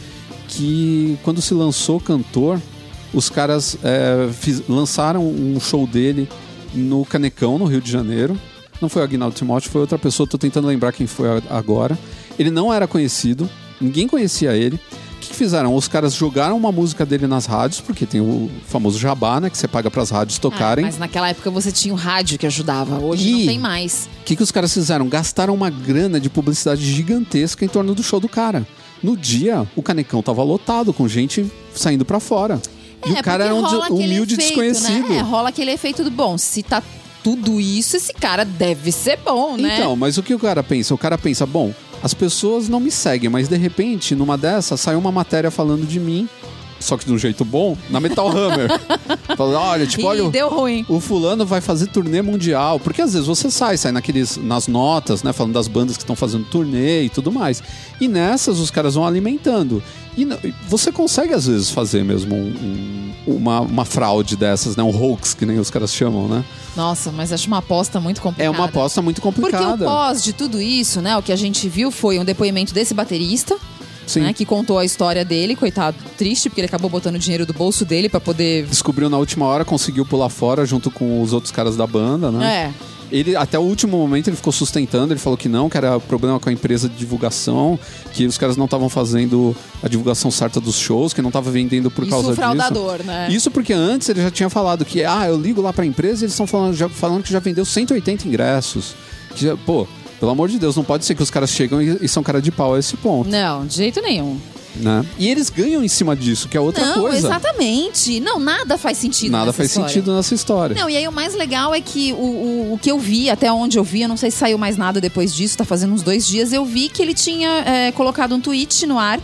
que quando se lançou Cantor, os caras é, fiz, lançaram um show dele no Canecão, no Rio de Janeiro. Não foi o Aguinaldo Timóteo, foi outra pessoa, tô tentando lembrar quem foi agora. Ele não era conhecido, ninguém conhecia ele. O que, que fizeram? Os caras jogaram uma música dele nas rádios, porque tem o famoso jabá, né? Que você paga pras rádios tocarem. Ah, mas naquela época você tinha o rádio que ajudava. Hoje E- não tem mais. O que, que os caras fizeram? Gastaram uma grana de publicidade gigantesca em torno do show do cara. No dia, o Canecão tava lotado, com gente saindo pra fora. E É, o cara era porque um rola de- aquele humilde efeito, desconhecido. Né? É, rola aquele efeito do bom. Se tá tudo isso, esse cara deve ser bom, né? Então, mas o que o cara pensa? O cara pensa, bom, as pessoas não me seguem, mas de repente, numa dessas, saiu uma matéria falando de mim, só que de um jeito bom, na Metal Hammer. Falando, olha, tipo, Ih, olha, o- deu ruim. o fulano vai fazer turnê mundial. Porque às vezes você sai, sai naqueles, nas notas, né? Falando das bandas que estão fazendo turnê e tudo mais. E nessas os caras vão alimentando. E não- e você consegue às vezes fazer mesmo um- um- uma, uma fraude dessas, né? Um hoax, que nem os caras chamam, né? Nossa, mas acho uma aposta muito complicada. É uma aposta muito Porque complicada. o pós de tudo isso, né? O que a gente viu foi um depoimento desse baterista, Sim. né? Que contou a história dele, coitado, triste, porque ele acabou botando o dinheiro do bolso dele pra poder... Descobriu na última hora, conseguiu pular fora junto com os outros caras da banda, né? É. Ele, até o último momento, ele ficou sustentando, ele falou que não, que era problema com a empresa de divulgação, que os caras não estavam fazendo a divulgação certa dos shows, que não estava vendendo por Isso causa fraudador, disso. né? Isso porque antes ele já tinha falado que, ah, eu ligo lá pra empresa e eles estão falando, já, falando que já vendeu cento e oitenta ingressos. Que já- pô, pelo amor de Deus, não pode ser que os caras chegam e, e são cara de pau a esse ponto, Não, de jeito nenhum. né? E eles ganham em cima disso, que é outra não, coisa. exatamente. Não, nada faz sentido Nada nessa faz história. sentido nessa história. Não, e aí o mais legal é que o, o, o que eu vi, até onde eu vi, eu não sei se saiu mais nada depois disso, tá fazendo uns dois dias, eu vi que ele tinha é, colocado um tweet no ar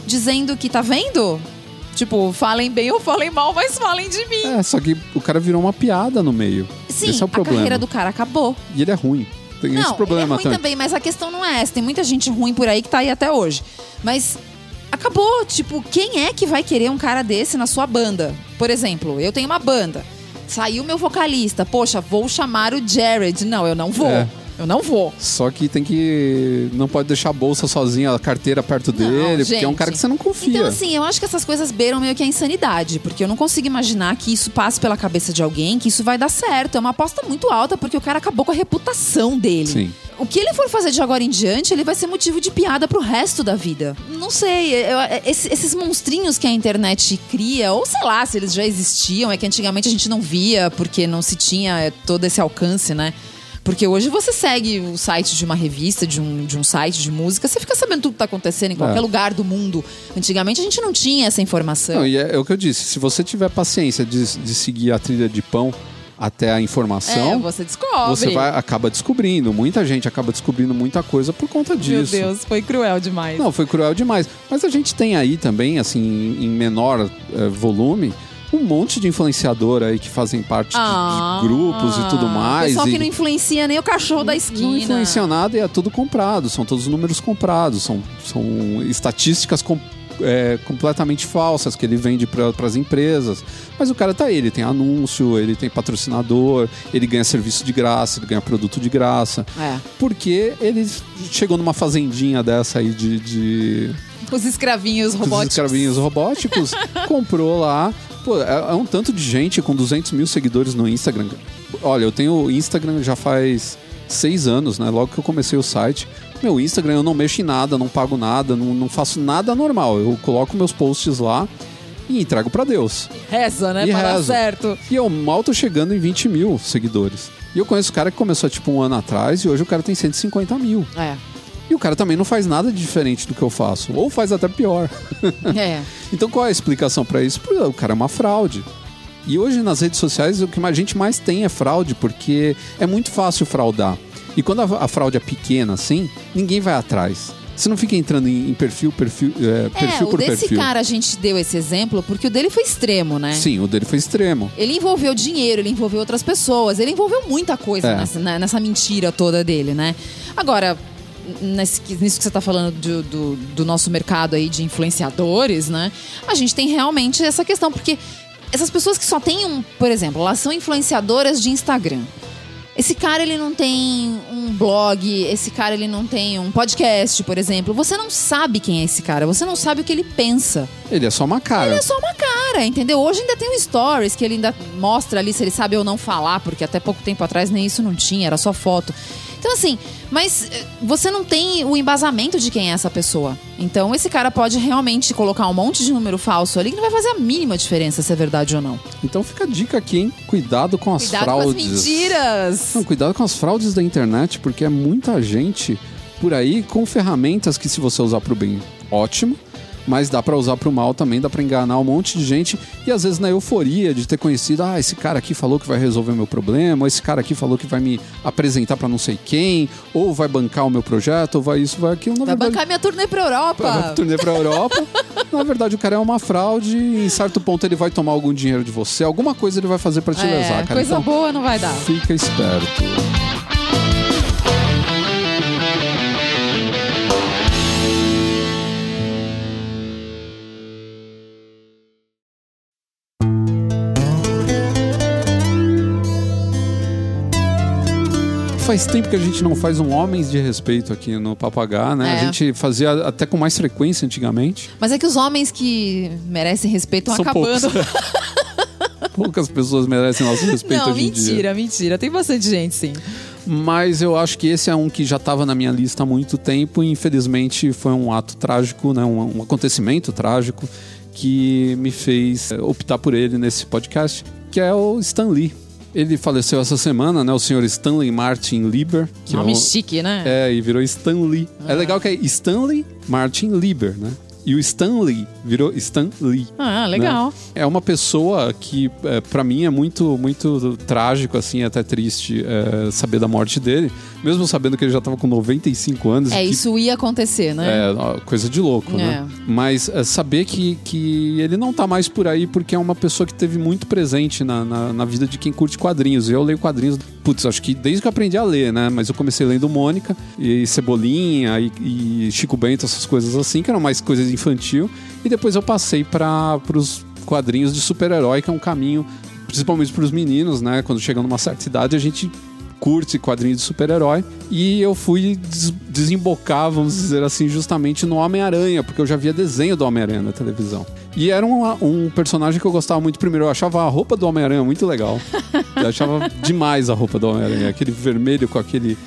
dizendo que, tá vendo? Tipo, falem bem ou falem mal, mas falem de mim. É, só que o cara virou uma piada no meio. Sim, esse é o a problema. carreira do cara acabou. E ele é ruim. Tem não, esse problema ele é ruim também. também, mas a questão não é essa. Tem muita gente ruim por aí que tá aí até hoje. Mas acabou, tipo, quem é que vai querer um cara desse na sua banda? Por exemplo, eu tenho uma banda. Saiu meu vocalista. Poxa, vou chamar o Jared. Não, eu não vou. É. Eu não vou. Só que tem que... Não pode deixar a bolsa sozinha, a carteira perto não, dele, gente, porque é um cara que você não confia. Então, assim, eu acho que essas coisas beiram meio que a insanidade. Porque eu não consigo imaginar que isso passe pela cabeça de alguém, que isso vai dar certo. É uma aposta muito alta, porque o cara acabou com a reputação dele. Sim. O que ele for fazer de agora em diante, ele vai ser motivo de piada pro resto da vida. Não sei, eu, esses, esses monstrinhos que a internet cria, ou sei lá, se eles já existiam, é que antigamente a gente não via, porque não se tinha todo esse alcance, né? Porque hoje você segue o site de uma revista, de um, de um site de música, você fica sabendo tudo que tá acontecendo em qualquer é. lugar do mundo. Antigamente a gente não tinha essa informação. Não, e é, é o que eu disse, se você tiver paciência de, de seguir a trilha de pão até a informação, é, você descobre. Você vai, acaba descobrindo. Muita gente acaba descobrindo muita coisa por conta disso. Meu Deus, foi cruel demais. Não, foi cruel demais. Mas a gente tem aí também, assim, em menor é, volume, um monte de influenciador aí que fazem parte ah, de, de grupos e tudo mais. Pessoal e que não influencia nem o cachorro da esquina. Não influencia nada e é tudo comprado. São todos números comprados. São, são estatísticas com, é, completamente falsas que ele vende para as empresas. Mas o cara tá aí. Ele tem anúncio, ele tem patrocinador, ele ganha serviço de graça, ele ganha produto de graça. É. Porque ele chegou numa fazendinha dessa aí de... de... Os escravinhos robóticos. Os escravinhos robóticos. Comprou lá. Pô, é, é um tanto de gente com duzentos mil seguidores no Instagram. Olha, eu tenho o Instagram já faz seis anos, né? Logo que eu comecei o site. Meu Instagram eu não mexo em nada, não pago nada, não, não faço nada normal. Eu coloco meus posts lá e entrego pra Deus. Reza, né? E pra rezo. dar certo. E eu mal tô chegando em vinte mil seguidores. E eu conheço o cara que começou tipo um ano atrás e hoje o cara tem cento e cinquenta mil. É. E o cara também não faz nada de diferente do que eu faço. Ou faz até pior. É. Então qual é a explicação pra isso? Porque o cara é uma fraude. E hoje nas redes sociais o que a gente mais tem é fraude, porque é muito fácil fraudar. E quando a, a fraude é pequena assim, ninguém vai atrás. Você não fica entrando em, em perfil, perfil, é, perfil é, por perfil. É, o desse cara a gente deu esse exemplo porque o dele foi extremo, né? Sim, o dele foi extremo. Ele envolveu dinheiro, ele envolveu outras pessoas, ele envolveu muita coisa é. nessa, nessa mentira toda dele, né? Agora... Nesse, nisso que você está falando do, do, do nosso mercado aí de influenciadores, né? A gente tem realmente essa questão, porque essas pessoas que só têm um, por exemplo, elas são influenciadoras de Instagram. Esse cara, ele não tem um blog, esse cara, ele não tem um podcast, por exemplo. Você não sabe quem é esse cara, você não sabe o que ele pensa. Ele é só uma cara. Ele é só uma cara, entendeu? Hoje ainda tem um stories que ele ainda mostra ali se ele sabe ou não falar, porque até pouco tempo atrás nem isso não tinha, era só foto. Então assim, mas você não tem o embasamento de quem é essa pessoa. Então esse cara pode realmente colocar um monte de número falso ali que não vai fazer a mínima diferença se é verdade ou não. Então fica a dica aqui, hein? Cuidado com as cuidado fraudes. Cuidado com as mentiras. Não, cuidado com as fraudes da internet, porque é muita gente por aí com ferramentas que se você usar pro bem, ótimo. Mas dá pra usar pro mal também, dá pra enganar um monte de gente. E às vezes na euforia de ter conhecido, ah, esse cara aqui falou que vai resolver meu problema, ou esse cara aqui falou que vai me apresentar pra não sei quem, ou vai bancar o meu projeto, ou vai isso, vai aquilo. Na vai verdade, bancar minha turnê pra Europa. Vai turnê pra Europa. Na verdade, o cara é uma fraude e em certo ponto ele vai tomar algum dinheiro de você, alguma coisa ele vai fazer pra te é, lesar, cara. Coisa então, boa não vai dar. Fica esperto. Faz tempo que a gente não faz um Homens de Respeito aqui no Papagá, né? É. A gente fazia até com mais frequência antigamente. Mas é que os homens que merecem respeito estão acabando. Poucas pessoas merecem nosso respeito não, hoje em dia. Não, mentira, mentira. Tem bastante gente, sim. Mas eu acho que esse é um que já estava na minha lista há muito tempo e infelizmente foi um ato trágico, né? um, um acontecimento trágico que me fez optar por ele nesse podcast, que é o Stan Lee. Ele faleceu essa semana, né? O senhor Stanley Martin Lieber. Que Nome é um... chique, né? É, e virou Stan Lee. Ah. É legal que é Stanley Martin Lieber, né? E o Stanley Virou Stan Lee. Ah, legal. Né? É uma pessoa que, é, pra mim, é muito, muito trágico, assim, até triste é, saber da morte dele. Mesmo sabendo que ele já tava com noventa e cinco anos. É, que, isso ia acontecer, né? É, coisa de louco, é. né? Mas é, saber que, que ele não tá mais por aí porque é uma pessoa que teve muito presente na, na, na vida de quem curte quadrinhos. Eu leio quadrinhos, putz, acho que desde que eu aprendi a ler, né? Mas eu comecei lendo Mônica e Cebolinha e, e Chico Bento, essas coisas assim, que eram mais coisas infantil. E depois eu passei para os quadrinhos de super-herói, que é um caminho, principalmente para os meninos, né? Quando chegam numa certa idade, a gente curte quadrinhos de super-herói. E eu fui des- desembocar, vamos dizer assim, justamente no Homem-Aranha, porque eu já via desenho do Homem-Aranha na televisão. E era um, um personagem que eu gostava muito. Primeiro, eu achava a roupa do Homem-Aranha muito legal. Eu achava demais a roupa do Homem-Aranha. Aquele vermelho com aquele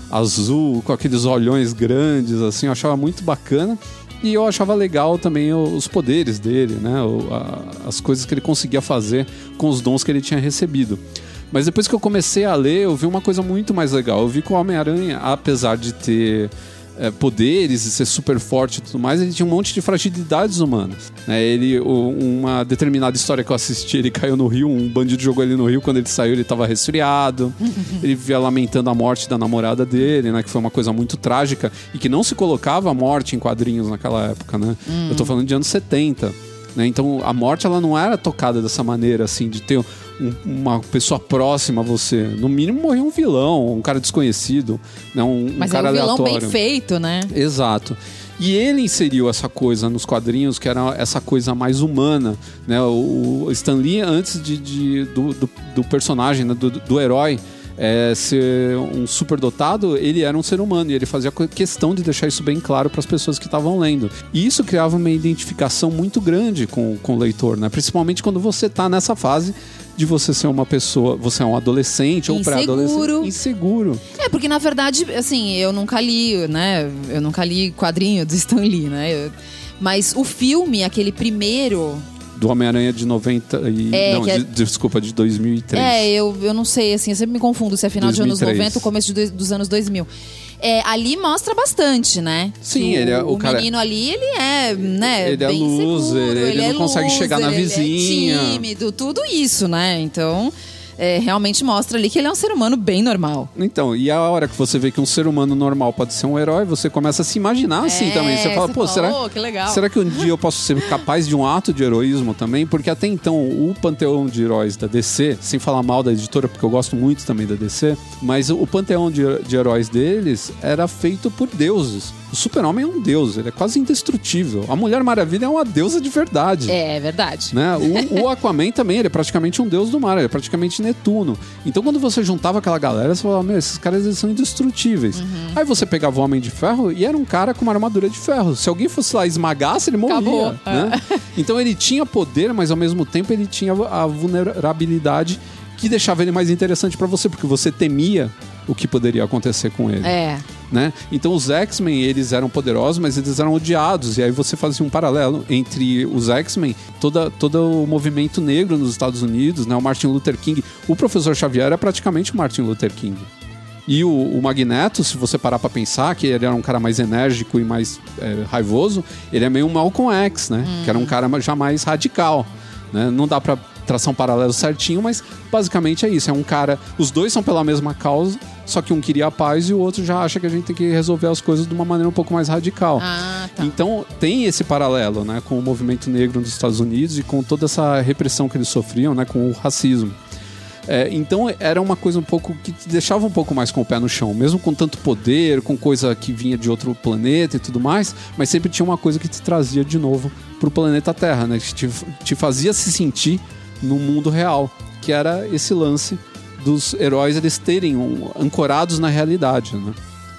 azul, com aqueles olhões grandes, assim, eu achava muito bacana. E eu achava legal também os poderes dele, né? O, a, as coisas que ele conseguia fazer com os dons que ele tinha recebido. Mas depois que eu comecei a ler, eu vi uma coisa muito mais legal. Eu vi que o Homem-Aranha, apesar de ter é, poderes e ser super forte e tudo mais, ele tinha um monte de fragilidades humanas. Né? Ele, o, uma determinada história que eu assisti, ele caiu no rio, um bandido jogou ele no rio, quando ele saiu ele estava resfriado. Ele vivia lamentando a morte da namorada dele, né? Que foi uma coisa muito trágica e que não se colocava a morte em quadrinhos naquela época, né? Hum. Eu tô falando de anos setenta. Né? Então a morte ela não era tocada dessa maneira, assim, de ter um, uma pessoa próxima a você. No mínimo morria um vilão, um cara desconhecido, né? um, Mas um cara é um vilão aleatório. bem feito, né? Exato. E ele inseriu essa coisa nos quadrinhos, que era essa coisa mais humana, né? O, o Stan Lee, antes de, de, do, do, do personagem, né? do, do herói, É, ser um superdotado, ele era um ser humano e ele fazia questão de deixar isso bem claro para as pessoas que estavam lendo. E isso criava uma identificação muito grande com, com o leitor, né? Principalmente quando você está nessa fase de você ser uma pessoa, você é um adolescente ou pré-adolescente. Inseguro. É, porque na verdade, assim, eu nunca li, né? Eu nunca li quadrinho do Stan Lee, né? Eu, mas o filme, aquele primeiro... Do Homem-Aranha de noventa e... É, não, é... de, desculpa, de dois mil e três. É, eu, eu não sei, assim, eu sempre me confundo se é final dois mil e três. de anos noventa ou começo de dois, dos anos dois mil. É, ali mostra bastante, né? Sim, o, ele é o, o cara... menino ali, ele é, né, ele é bem loser, seguro, ele, ele é não consegue loser, chegar na vizinha. Ele é tímido, tudo isso, né? Então... É, realmente mostra ali que ele é um ser humano bem normal. Então, e a hora que você vê que um ser humano normal pode ser um herói, você começa a se imaginar assim é, também. Você fala, você pô, fala, será, oh, que legal. será que um dia eu posso ser capaz de um ato de heroísmo também? Porque até então, o panteão de heróis da D C, sem falar mal da editora, porque eu gosto muito também da D C, mas o panteão de, de heróis deles era feito por deuses. O Super-Homem é um deus, ele é quase indestrutível. A Mulher Maravilha é uma deusa de verdade. É, é verdade. Né? O, o Aquaman também, ele é praticamente um deus do mar, ele é praticamente Netuno. Então quando você juntava aquela galera, você falava, meu, esses caras eles são indestrutíveis. Uhum. Aí você pegava o Homem de Ferro e era um cara com uma armadura de ferro. Se alguém fosse lá e esmagasse, ele morria. Acabou. Né? É. Então ele tinha poder, mas ao mesmo tempo ele tinha a vulnerabilidade que deixava ele mais interessante pra você, porque você temia o que poderia acontecer com ele. É. Né? Então os X-Men, eles eram poderosos, mas eles eram odiados. E aí você fazia um paralelo entre os X-Men, toda, todo o movimento negro nos Estados Unidos, né? O Martin Luther King. O Professor Xavier é praticamente o Martin Luther King. E o, o Magneto, se você parar pra pensar, que ele era um cara mais enérgico e mais é, raivoso, ele é meio um Malcolm X, né? Hum. Que era um cara já mais radical. Né? Não dá pra traçar um paralelo certinho, mas basicamente é isso. É um cara... Os dois são pela mesma causa, só que um queria a paz e o outro já acha que a gente tem que resolver as coisas de uma maneira um pouco mais radical. Ah, tá. Então tem esse paralelo, né, com o movimento negro nos Estados Unidos e com toda essa repressão que eles sofriam, né, com o racismo. É, então era uma coisa um pouco que te deixava um pouco mais com o pé no chão, mesmo com tanto poder, com coisa que vinha de outro planeta e tudo mais, mas sempre tinha uma coisa que te trazia de novo pro planeta Terra, né, que te, te fazia se sentir no mundo real, que era esse lance dos heróis eles terem um, ancorados na realidade, né?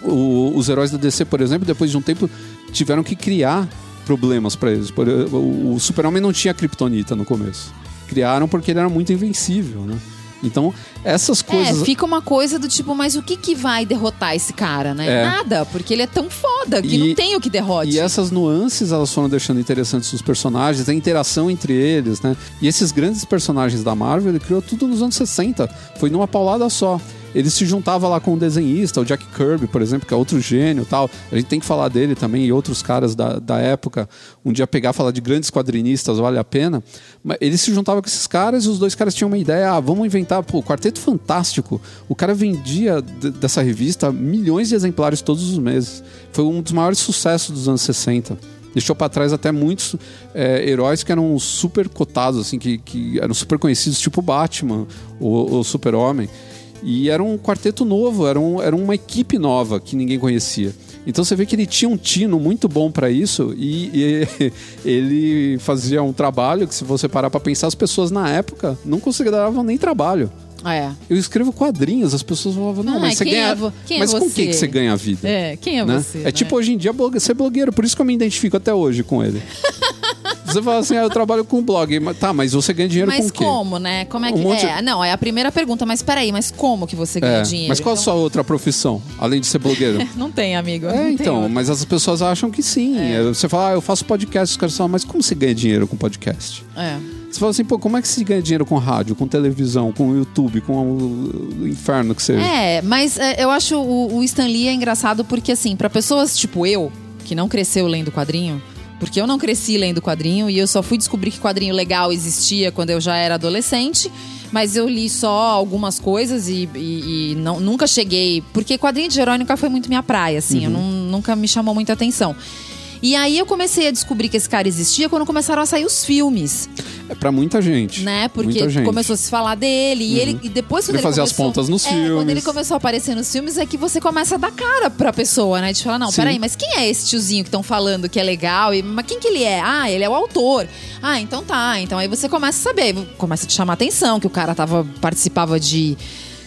O, os heróis da D C, por exemplo, depois de um tempo tiveram que criar problemas para eles. Por, o, o Super-Homem não tinha kryptonita no começo. Criaram porque ele era muito invencível, né? Então, essas coisas... É, fica uma coisa do tipo, mas o que que vai derrotar esse cara, né? É. Nada, porque ele é tão foda que e, não tem o que derrote. E essas nuances, elas foram deixando interessantes os personagens, a interação entre eles, né? E esses grandes personagens da Marvel, ele criou tudo nos anos sessenta. Foi numa paulada só. ele se juntava lá com um desenhista, o Jack Kirby, por exemplo, que é outro gênio e tal. A gente tem que falar dele também e outros caras da, da época. Um dia pegar e falar de grandes quadrinistas, vale a pena. Mas ele se juntava com esses caras e os dois caras tinham uma ideia, ah, vamos inventar, pô, o Quarteto Fantástico. O cara vendia d- dessa revista milhões de exemplares todos os meses. Foi um dos maiores sucessos dos anos sessenta. Deixou para trás até muitos é, heróis que eram super cotados, assim, que, que eram super conhecidos, tipo Batman, o, o Super-Homem. E era um quarteto novo, era, um, era uma equipe nova que ninguém conhecia. Então você vê que ele tinha um tino muito bom para isso e, e ele fazia um trabalho que, se você parar para pensar, as pessoas na época não consideravam nem trabalho. É. Eu escrevo quadrinhos, as pessoas falavam, não, Ah, mas você quem ganha... é vo- quem é mas com você? que que você ganha a vida? É, quem é né? você? É né? tipo hoje em dia blogue- ser blogueiro, por isso que eu me identifico até hoje com ele. Você fala assim, ah, eu trabalho com blog. Mas, tá, mas você ganha dinheiro Mas com o quê? como, né? Como é Um que. monte- É, não, é a primeira pergunta, mas peraí, mas como que você ganha É, dinheiro? mas qual a Então- sua outra profissão, além de ser blogueiro? Não tem, amigo. não É, tem então, outra. mas as pessoas acham que sim. É. Você fala, ah, eu faço podcast, os caras falam, mas como você ganha dinheiro com podcast? É. Você fala assim, pô, como é que se ganha dinheiro com rádio, com televisão, com o YouTube, com o inferno que seja? É, mas é, eu acho o, o Stan Lee é engraçado porque, assim, pra pessoas tipo eu, que não cresceu lendo quadrinho, porque eu não cresci lendo quadrinho e eu só fui descobrir que quadrinho legal existia quando eu já era adolescente, mas eu li só algumas coisas e, e- e não- nunca cheguei... Porque quadrinho de herói nunca foi muito minha praia, assim, eu não- nunca me chamou muita atenção. E aí eu comecei a descobrir que esse cara existia quando começaram a sair os filmes, É pra muita gente. né? Porque Muita gente. começou a se falar dele e ele e depois quando Ele ele, fazia as começou, pontas nos é, filmes. quando ele começou a aparecer nos filmes é que você começa a dar cara pra pessoa, né? De falar, não, Sim. peraí, mas quem é esse tiozinho que estão falando que é legal? E, mas quem que ele é? Ah, ele é o autor. Ah, então tá. Então aí você começa a saber, começa a te chamar a atenção que o cara tava, participava de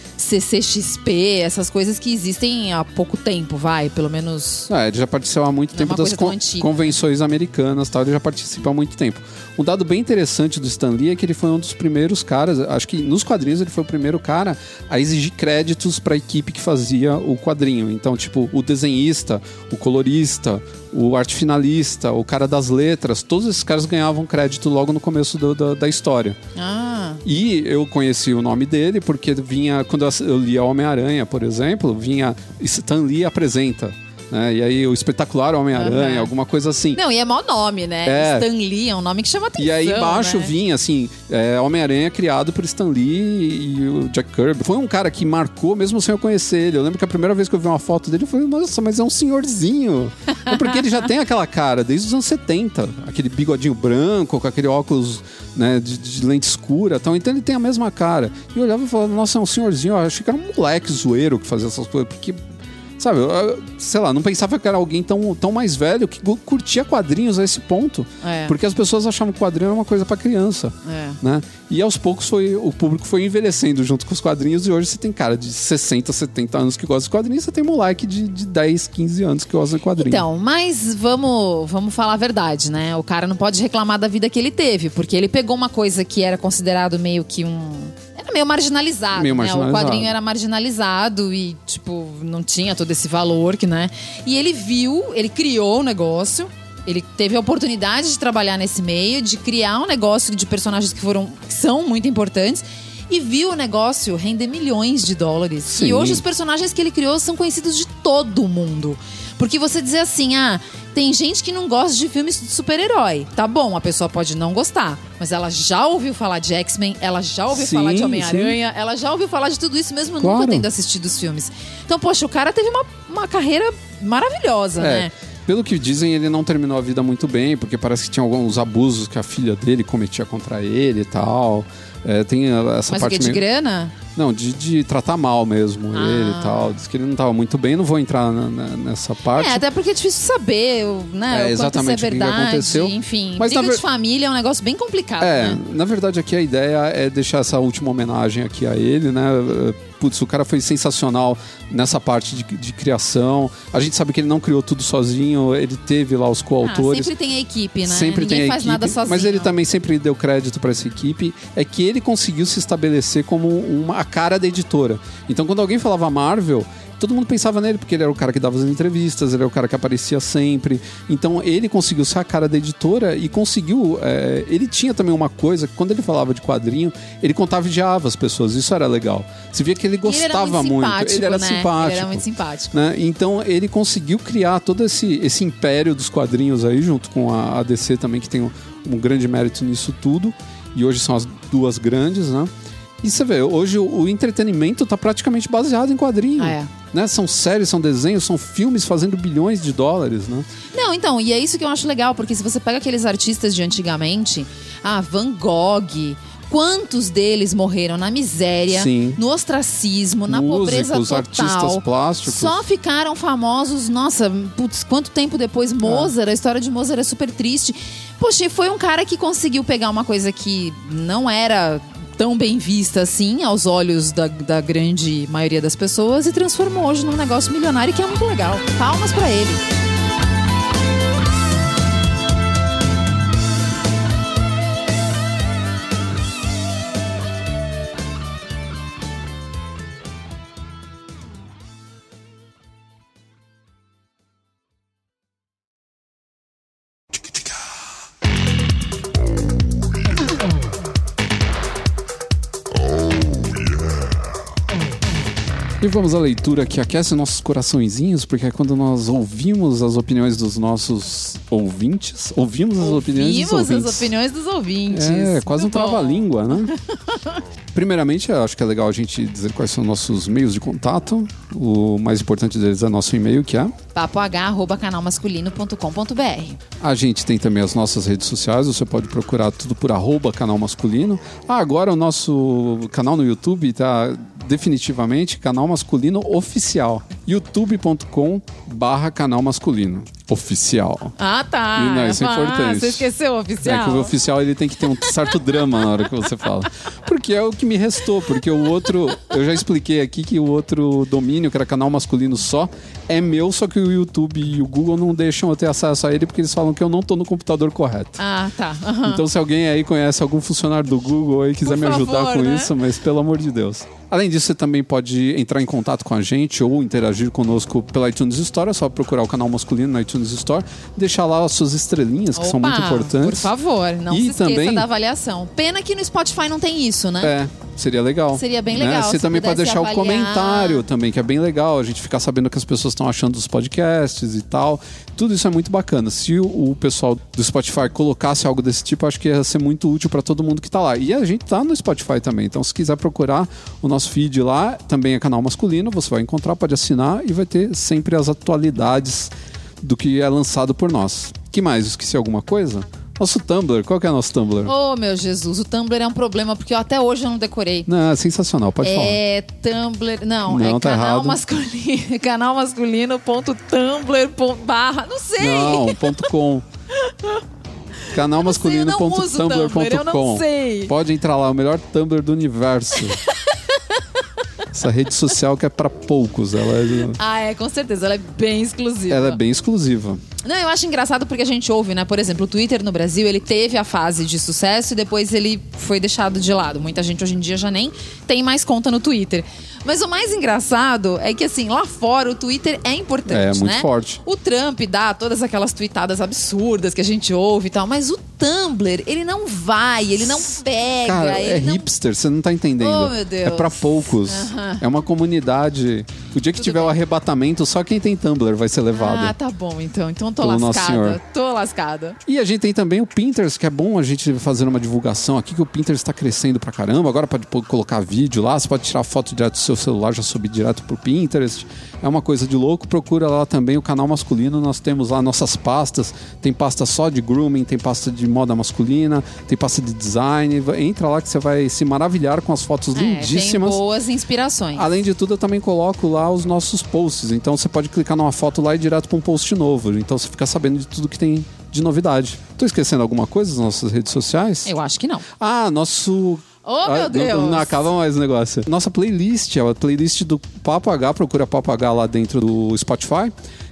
C C X P, essas coisas que existem há pouco tempo, vai, pelo menos... É, ele já participou há muito Não é tempo uma das coisa tão con- antiga, convenções americanas, tal, ele já participa há muito tempo. Um dado bem interessante do Stan Lee é que ele foi um dos primeiros caras, acho que nos quadrinhos ele foi o primeiro cara a exigir créditos para a equipe que fazia o quadrinho. Então, tipo, o desenhista, o colorista, o arte finalista, o cara das letras, todos esses caras ganhavam crédito logo no começo do- da- da história. Ah, E eu conheci o nome dele porque vinha, quando eu ass- eu lia Homem-Aranha, por exemplo, vinha Stan Lee apresenta, né? E aí o espetacular Homem-Aranha, Aham. alguma coisa assim. não, e é mó nome, né? É. Stan Lee é um nome que chama atenção, E aí embaixo né? vinha, assim, é, Homem-Aranha criado por Stan Lee e o Jack Kirby. Foi um cara que marcou, mesmo sem eu conhecer ele. Eu lembro que a primeira vez que eu vi uma foto dele, eu falei, nossa, mas é um senhorzinho. É porque ele já tem aquela cara, desde os anos setenta. Aquele bigodinho branco, com aquele óculos, né, de, de lente escura. Então, então ele tem a mesma cara. E eu olhava e falava, nossa, é um senhorzinho. Eu achei que era um moleque zoeiro que fazia essas coisas, porque... Sabe, eu, eu, sei lá, não pensava que era alguém tão, tão mais velho que gu- curtia quadrinhos a esse ponto. É. Porque as pessoas achavam que quadrinho era uma coisa pra criança, É. né? E aos poucos foi, o público foi envelhecendo junto com os quadrinhos e hoje você tem cara de sessenta, setenta anos que gosta de quadrinhos, você tem moleque de, de dez, quinze anos que gosta de quadrinhos. Então, mas vamos, vamos falar a verdade, né? O cara não pode reclamar da vida que ele teve, porque ele pegou uma coisa que era considerado meio que um... Era meio marginalizado, Meio né? marginalizado. O quadrinho era marginalizado e, tipo, não tinha todo esse valor, que, né? E ele viu, ele criou o negócio... Ele teve a oportunidade de trabalhar nesse meio, de criar um negócio de personagens que foram, que são muito importantes, e viu o negócio render milhões de dólares. Sim. E hoje os personagens que ele criou são conhecidos de todo mundo. Porque você dizer assim, ah, tem gente que não gosta de filmes de super-herói. Tá bom, a pessoa pode não gostar, mas ela já ouviu falar de X-Men, ela já ouviu Sim, falar de Homem-Aranha, ela já ouviu falar de tudo isso mesmo Claro. nunca tendo assistido os filmes. Então, poxa, o cara teve uma, uma carreira maravilhosa, É. né? Pelo que dizem, ele não terminou a vida muito bem, porque parece que tinha alguns abusos que a filha dele cometia contra ele e tal. É, tem essa Mas o parte que, de meio... grana? Não, de, de tratar mal mesmo Ah. ele e tal. Diz que ele não estava muito bem, não vou entrar na- na- nessa parte. É, até porque é difícil saber, o- né? É, o exatamente quanto o que isso é que verdade. aconteceu. Enfim, Mas briga na ver- de família é um negócio bem complicado, É, né? na verdade aqui a ideia é deixar essa última homenagem aqui a ele, né? Putz, o cara foi sensacional nessa parte de, de criação. A gente sabe que ele não criou tudo sozinho, ele teve lá os Ah, coautores. sempre tem a equipe, né? Sempre Ninguém tem a faz equipe, nada sozinho. mas ele também sempre deu crédito para essa equipe. É que ele conseguiu se estabelecer como uma, a cara da editora. Então, quando alguém falava Marvel, todo mundo pensava nele, porque ele era o cara que dava as entrevistas, ele era o cara que aparecia sempre. Então ele conseguiu ser a cara da editora e conseguiu... É, ele tinha também uma coisa, que quando ele falava de quadrinho, ele contagiava as pessoas, isso era legal. Você via que ele gostava ele muito. Ele era né? simpático. Ele era muito simpático. Né? Então ele conseguiu criar todo esse, esse império dos quadrinhos aí, junto com a, a D C também, que tem um, um grande mérito nisso tudo. E hoje são as duas grandes, né? E você vê, hoje o, o entretenimento está praticamente baseado em quadrinho. Ah, é. Né? São séries, são desenhos, são filmes fazendo bilhões de dólares, né? Não, então, e é isso que eu acho legal, porque se você pega aqueles artistas de antigamente, ah, Van Gogh, quantos deles morreram na miséria, Sim. no ostracismo, na Músicos, pobreza total. artistas plásticos. Só ficaram famosos, nossa, putz, quanto tempo depois, Mozart, é. a história de Mozart é super triste. Poxa, e foi um cara que conseguiu pegar uma coisa que não era tão bem vista assim, aos olhos da, da grande maioria das pessoas, e transformou hoje num negócio milionário que é muito legal. Palmas pra ele. E vamos à leitura que aquece nossos coraçõezinhos, porque é quando nós ouvimos as opiniões dos nossos ouvintes. Ouvimos as opiniões dos ouvintes. Ouvimos as opiniões dos ouvintes. É, quase Muito um trava-língua, né? Primeiramente, eu acho que é legal a gente dizer quais são nossos meios de contato. O mais importante deles é nosso e-mail, que é papo h arroba canal masculino ponto com ponto b r. A gente tem também as nossas redes sociais, você pode procurar tudo por arroba canal masculino. Ah, agora o nosso canal no YouTube tá definitivamente Canal Masculino Oficial. youtube ponto com barra canal masculino oficial. Ah, tá. E, não, isso é ah, importante. Você esqueceu o oficial? É que o oficial ele tem que ter um certo drama na hora que você fala. Porque é o que me restou, porque o outro, eu já expliquei aqui que o outro domínio, que era canal masculino só, é meu, só que o YouTube e o Google não deixam eu ter acesso a ele porque eles falam que eu não tô no computador correto. Ah, tá. Uhum. Então se alguém aí conhece algum funcionário do Google e quiser Por me ajudar favor, com né? isso, mas pelo amor de Deus. Além disso, você também pode entrar em contato com a gente ou interagir conosco pela iTunes Store. É só procurar o canal masculino na iTunes Store. Deixar lá as suas estrelinhas, que Opa, são muito importantes. Por favor, não e se esqueça também, da avaliação. Pena que no Spotify não tem isso, né? É, seria legal. Seria bem legal. Né? Você se também pode deixar avaliar. o comentário também, que é bem legal. A gente ficar sabendo o que as pessoas estão achando dos podcasts e tal. Tudo isso é muito bacana. Se o, o pessoal do Spotify colocasse algo desse tipo, acho que ia ser muito útil para todo mundo que tá lá. E a gente tá no Spotify também. Então, se quiser procurar o nosso feed lá, também é canal masculino, você vai encontrar, pode assinar e vai ter sempre as atualidades do que é lançado por nós. Que mais? Esqueci alguma coisa? Nosso Tumblr, qual que é o nosso Tumblr? Oh, meu Jesus, o Tumblr é um problema, porque eu, até hoje eu não decorei. Não, é sensacional, pode é falar. É Tumblr, não, não é tá canal errado. masculino, canal masculino ponto tumblr ponto barra, não sei. Não, ponto com. canal masculino ponto tumblr ponto com. Eu não sei. Pode entrar lá, o melhor Tumblr do universo. Essa rede social que é pra poucos. Ela é... Ah, é, com certeza. Ela é bem exclusiva. Ela é bem exclusiva. Não, eu acho engraçado porque a gente ouve, né? Por exemplo, o Twitter no Brasil, ele teve a fase de sucesso e depois ele foi deixado de lado. Muita gente hoje em dia já nem tem mais conta no Twitter. Mas o mais engraçado é que, assim, lá fora o Twitter é importante, É, muito né? forte. O Trump dá todas aquelas tweetadas absurdas que a gente ouve e tal, mas o Tumblr, ele não vai, ele não pega. Cara, ele é não... hipster, você não tá entendendo. Oh, meu Deus. É pra poucos. Aham. É uma comunidade. O dia que Tudo tiver bem. o arrebatamento, só quem tem Tumblr vai ser levado. Ah, tá bom, então. Então eu tô Pelo Nosso lascada. Senhor. Tô lascada. E a gente tem também o Pinterest, que é bom a gente fazer uma divulgação aqui, que o Pinterest está crescendo pra caramba. Agora pode colocar vídeo lá, você pode tirar foto direto do seu celular, já subir direto pro Pinterest. É uma coisa de louco. Procura lá também o canal masculino. Nós temos lá nossas pastas. Tem pasta só de grooming, tem pasta de moda masculina, tem pasta de design. Entra lá que você vai se maravilhar com as fotos É, lindíssimas. tem boas inspirações. Além de tudo, eu também coloco lá os nossos posts. Então você pode clicar numa foto lá e ir direto para um post novo. Então você fica sabendo de tudo que tem de novidade. Tô esquecendo alguma coisa das nossas redes sociais? Eu acho que não. Ah, nosso... Oh, ah, meu Deus! Não, não acaba mais o negócio. Nossa playlist, é a playlist do Papo H. Procura Papo H lá dentro do Spotify.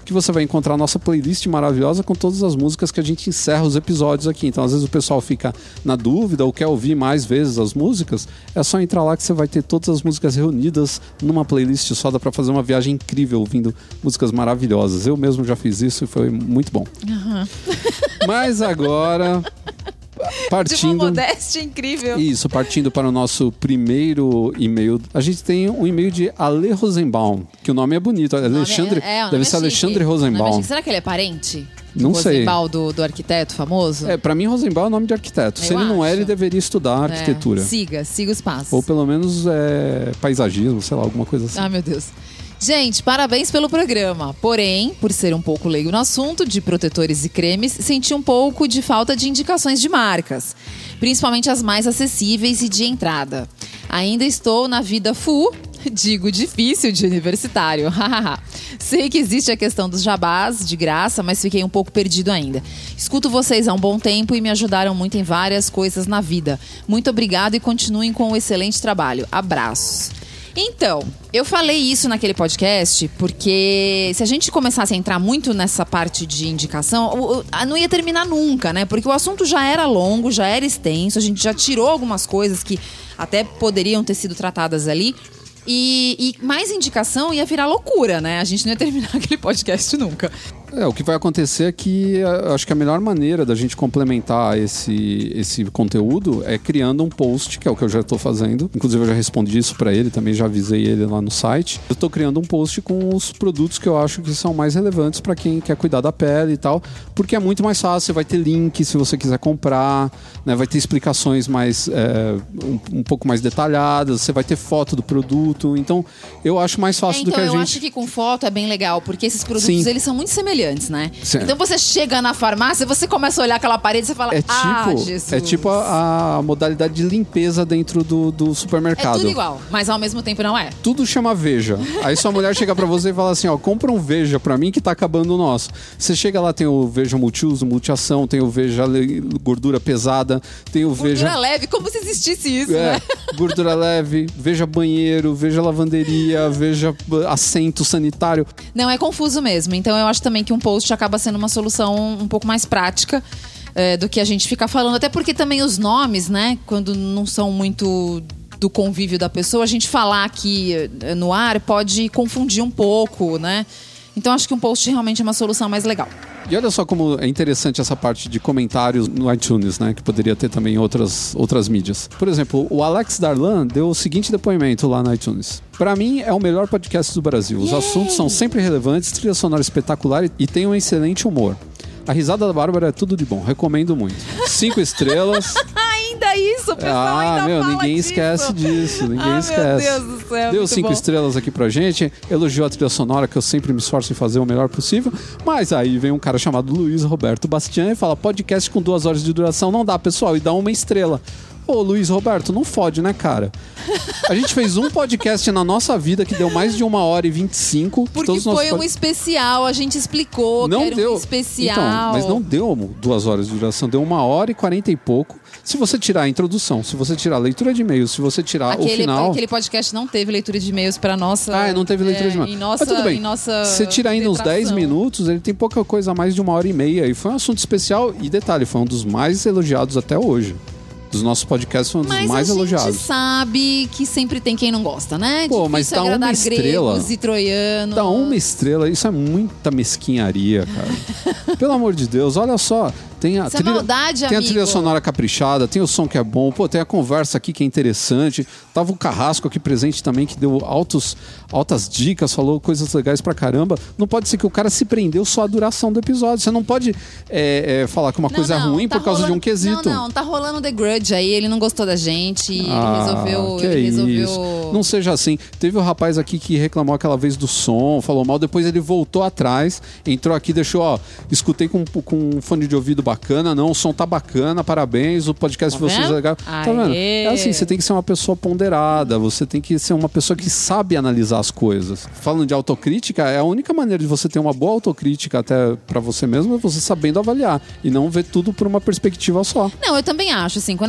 que você vai encontrar a nossa playlist maravilhosa com todas as músicas que a gente encerra os episódios aqui. Então, às vezes o pessoal fica na dúvida ou quer ouvir mais vezes as músicas, é só entrar lá que você vai ter todas as músicas reunidas numa playlist só. Dá pra fazer uma viagem incrível ouvindo músicas maravilhosas. Eu mesmo já fiz isso e foi muito bom. Uhum. Mas agora... Partindo, de uma modéstia incrível. Isso, partindo para o nosso primeiro e-mail. A gente tem um e-mail de Ale Rosenbaum, que o nome é bonito. Alexandre, é, é, deve ser é Alexandre chique. Rosenbaum. É Será que ele é parente? Não sei. Rosenbaum do, do arquiteto famoso? É, pra mim Rosenbaum é nome de arquiteto. Se Eu ele não é, acho. ele deveria estudar arquitetura. É, siga, siga os passos. Ou pelo menos é, paisagismo, sei lá, alguma coisa assim. Ah, meu Deus. Gente, parabéns pelo programa. Porém, por ser um pouco leigo no assunto de protetores e cremes, senti um pouco de falta de indicações de marcas, principalmente as mais acessíveis e de entrada. Ainda estou na vida full, digo difícil, de universitário. Sei que existe a questão dos jabás de graça, mas fiquei um pouco perdido ainda. Escuto vocês há um bom tempo e me ajudaram muito em várias coisas na vida. Muito obrigado e continuem com um excelente trabalho. Abraços. Então, eu falei isso naquele podcast porque se a gente começasse a entrar muito nessa parte de indicação, não ia terminar nunca, né? Porque o assunto já era longo, já era extenso, a gente já tirou algumas coisas que até poderiam ter sido tratadas ali. E, e mais indicação ia virar loucura, né? A gente não ia terminar aquele podcast nunca. É, o que vai acontecer é que acho que a melhor maneira da gente complementar esse, esse conteúdo é criando um post, que é o que eu já estou fazendo. Inclusive eu já respondi isso para ele, também já avisei ele lá no site. Eu estou criando um post com os produtos que eu acho que são mais relevantes para quem quer cuidar da pele e tal, porque é muito mais fácil, você vai ter link se você quiser comprar, né? Vai ter explicações mais é, um, um pouco mais detalhadas, você vai ter foto do produto, então eu acho mais fácil é, então, do que a eu gente... eu acho que com foto é bem legal, porque esses produtos, Sim. eles são muito semelhantes, né? Sim. Então você chega na farmácia, você começa a olhar aquela parede e você fala, É tipo, ah, Jesus. é tipo a, a modalidade de limpeza dentro do, do supermercado. É tudo igual, mas ao mesmo tempo não é. Tudo chama Veja. Aí sua mulher chega pra você e fala assim, ó, compra um Veja pra mim que tá acabando o nosso. Você chega lá, tem o Veja multiuso, multiação, tem o Veja le... gordura pesada, tem o Gordura Veja... leve, como se existisse isso, É, né? gordura leve, Veja banheiro, Veja lavanderia, Veja assento sanitário. Não, é confuso mesmo. Então eu acho também que um post acaba sendo uma solução um pouco mais prática é, do que a gente ficar falando. Até porque também os nomes, né? Quando não são muito do convívio da pessoa, a gente falar aqui no ar pode confundir um pouco, né? Então acho que um post realmente é uma solução mais legal. E olha só como é interessante essa parte de comentários no iTunes, né? Que poderia ter também em outras, outras mídias. Por exemplo, o Alex Darlan deu o seguinte depoimento lá no iTunes. Pra mim, é o melhor podcast do Brasil. Os Yay! assuntos são sempre relevantes, trilha sonora espetacular e tem um excelente humor. A risada da Bárbara é tudo de bom. Recomendo muito. Cinco estrelas. Ainda isso, o pessoal Ah, ainda meu, fala ninguém disso. esquece disso. Ninguém ah, esquece. Meu Deus do céu, Deu muito cinco bom. estrelas aqui pra gente. Elogiou a trilha sonora, que eu sempre me esforço em fazer o melhor possível. Mas aí vem um cara chamado Luiz Roberto Bastian e fala: podcast com duas horas de duração não dá, pessoal, e dá uma estrela. Ô, Luiz Roberto, não fode, né, cara? A gente fez um podcast na nossa vida que deu mais de uma hora e vinte e cinco. Porque todos foi nossos... um especial, a gente explicou não que era deu. um especial. Então, mas não deu duas horas de duração, deu uma hora e quarenta e pouco. Se você tirar a introdução, se você tirar a leitura de e-mails, se você tirar Aquele, o final... aquele podcast não teve leitura de e-mails para nossa... Ah, não teve leitura é, de e-mails. Em nossa, Mas tudo bem. Em nossa você tira ainda uns dez detração. minutos, ele tem pouca coisa a mais de uma hora e meia. E foi um assunto especial. E detalhe, foi um dos mais elogiados até hoje. Dos nossos podcasts foi um dos Mas mais a elogiados. gente sabe que sempre tem quem não gosta, né? Pô, Difícil mas dá agradar uma estrela. gregos e troianos. Dá uma estrela, isso é muita mesquinharia, cara. Pelo amor de Deus, olha só. Tem a, Isso é trilha, maldade, tem a amigo. trilha sonora caprichada, tem o som que é bom, pô, tem a conversa aqui que é interessante. Tava o Carrasco aqui presente também, que deu altos, altas dicas, falou coisas legais pra caramba. Não pode ser que o cara se prendeu só à duração do episódio. Você não pode é, é, falar que uma Não, coisa não, é ruim tá por causa rolando, de um quesito. Não, não, tá rolando The Grudge aí, ele não gostou da gente e Ah, ele resolveu... que ele resolveu... isso. Não seja assim. Teve um rapaz aqui que reclamou aquela vez do som, falou mal, depois ele voltou atrás, entrou aqui, deixou, ó, escutei com, com um fone de ouvido bacana, não, o som tá bacana, parabéns, o podcast Tá de vocês vendo? é legal. Tá Aê. vendo? É assim, você tem que ser uma pessoa ponderada, você tem que ser uma pessoa que sabe analisar as coisas. Falando de autocrítica, é a única maneira de você ter uma boa autocrítica até pra você mesmo, é você sabendo avaliar e não ver tudo por uma perspectiva só. Não, eu também acho, assim, quando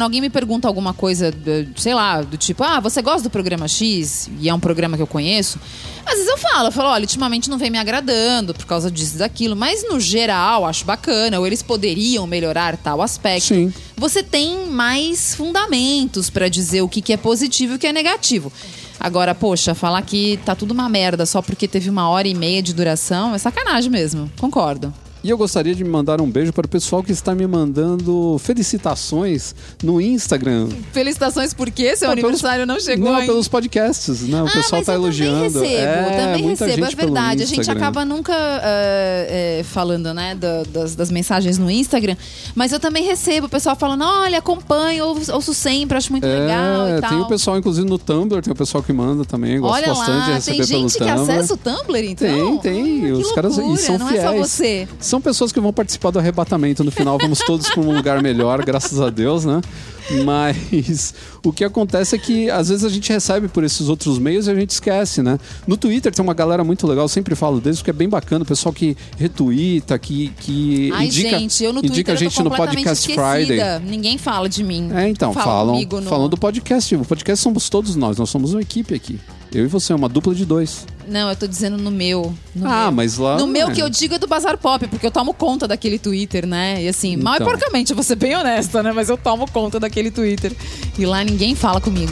alguém me pergunta alguma coisa, sei lá, do tipo, ah, você gosta do programa X? E é um programa que eu conheço. Às vezes eu falo, eu falo, olha, ultimamente não vem me agradando por causa disso e daquilo, mas no geral acho bacana, ou eles poderiam melhorar tal aspecto. Sim. Você tem mais fundamentos pra dizer o que, que é positivo e o que é negativo. Agora, poxa, falar que tá tudo uma merda só porque teve uma hora e meia de duração é sacanagem mesmo, concordo. E eu gostaria de mandar um beijo para o pessoal que está me mandando felicitações no Instagram. Felicitações por quê? Seu ah, aniversário pelos, não chegou Não, ainda. pelos podcasts, né? O ah, pessoal tá elogiando. Eu também recebo, é, também muita recebo, gente é verdade. A gente Instagram. acaba nunca uh, uh, falando, né, da, das, das mensagens no Instagram, mas eu também recebo o pessoal falando, olha, acompanho, ouço, ouço sempre, acho muito é, legal e tal. Tem o pessoal, inclusive, no Tumblr, tem o pessoal que manda também, gosto olha bastante lá, de receber pelo Tumblr. Tem gente que acessa o Tumblr, então? Tem, tem. Ah, Os que caras loucura, e são não fiéis. é só você. São pessoas que vão participar do arrebatamento no final, vamos todos para um lugar melhor, graças a Deus, né? Mas o que acontece é que às vezes a gente recebe por esses outros meios e a gente esquece, né? No Twitter tem uma galera muito legal, eu sempre falo deles, que é bem bacana, o pessoal que retuita, que, que Ai, indica, gente, eu no indica Twitter a gente eu tô no Podcast esquecida. Friday. Ninguém fala de mim. É, então, fala falam, no... falam do podcast. O podcast somos todos nós, nós somos uma equipe aqui. Eu e você, uma dupla de dois. Não, eu tô dizendo no meu. No ah, meu. mas lá... No meu é. que eu digo é do Bazar Pop, porque eu tomo conta daquele Twitter, né? E assim, mal e Então. porcamente, eu vou ser bem honesta, né? Mas eu tomo conta daquele Twitter. E lá ninguém fala comigo.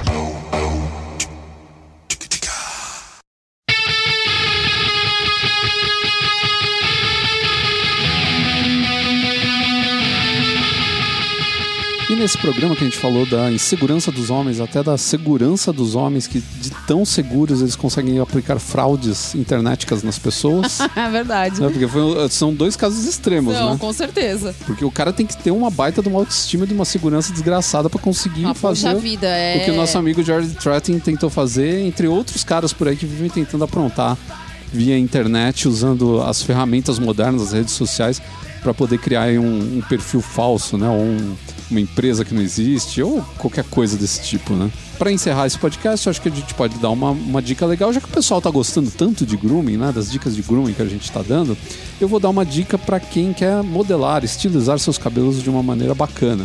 E nesse programa que a gente falou da insegurança dos homens, até da segurança dos homens, que de tão seguros eles conseguem aplicar fraudes internéticas nas pessoas. É verdade. Né? Porque foi, são dois casos extremos, Não, né? com certeza. Porque o cara tem que ter uma baita de uma autoestima e de uma segurança desgraçada pra conseguir Ah, fazer poxa vida, é... o que o nosso amigo Jared Trettin tentou fazer, entre outros caras por aí que vivem tentando aprontar via internet, usando as ferramentas modernas, as redes sociais, para poder criar aí um, um perfil falso, né? Ou um, uma empresa que não existe, ou qualquer coisa desse tipo, né? Para encerrar esse podcast, eu acho que a gente pode dar uma, uma dica legal, já que o pessoal tá gostando tanto de grooming, né? Das dicas de grooming que a gente tá dando, eu vou dar uma dica para quem quer modelar, estilizar seus cabelos de uma maneira bacana.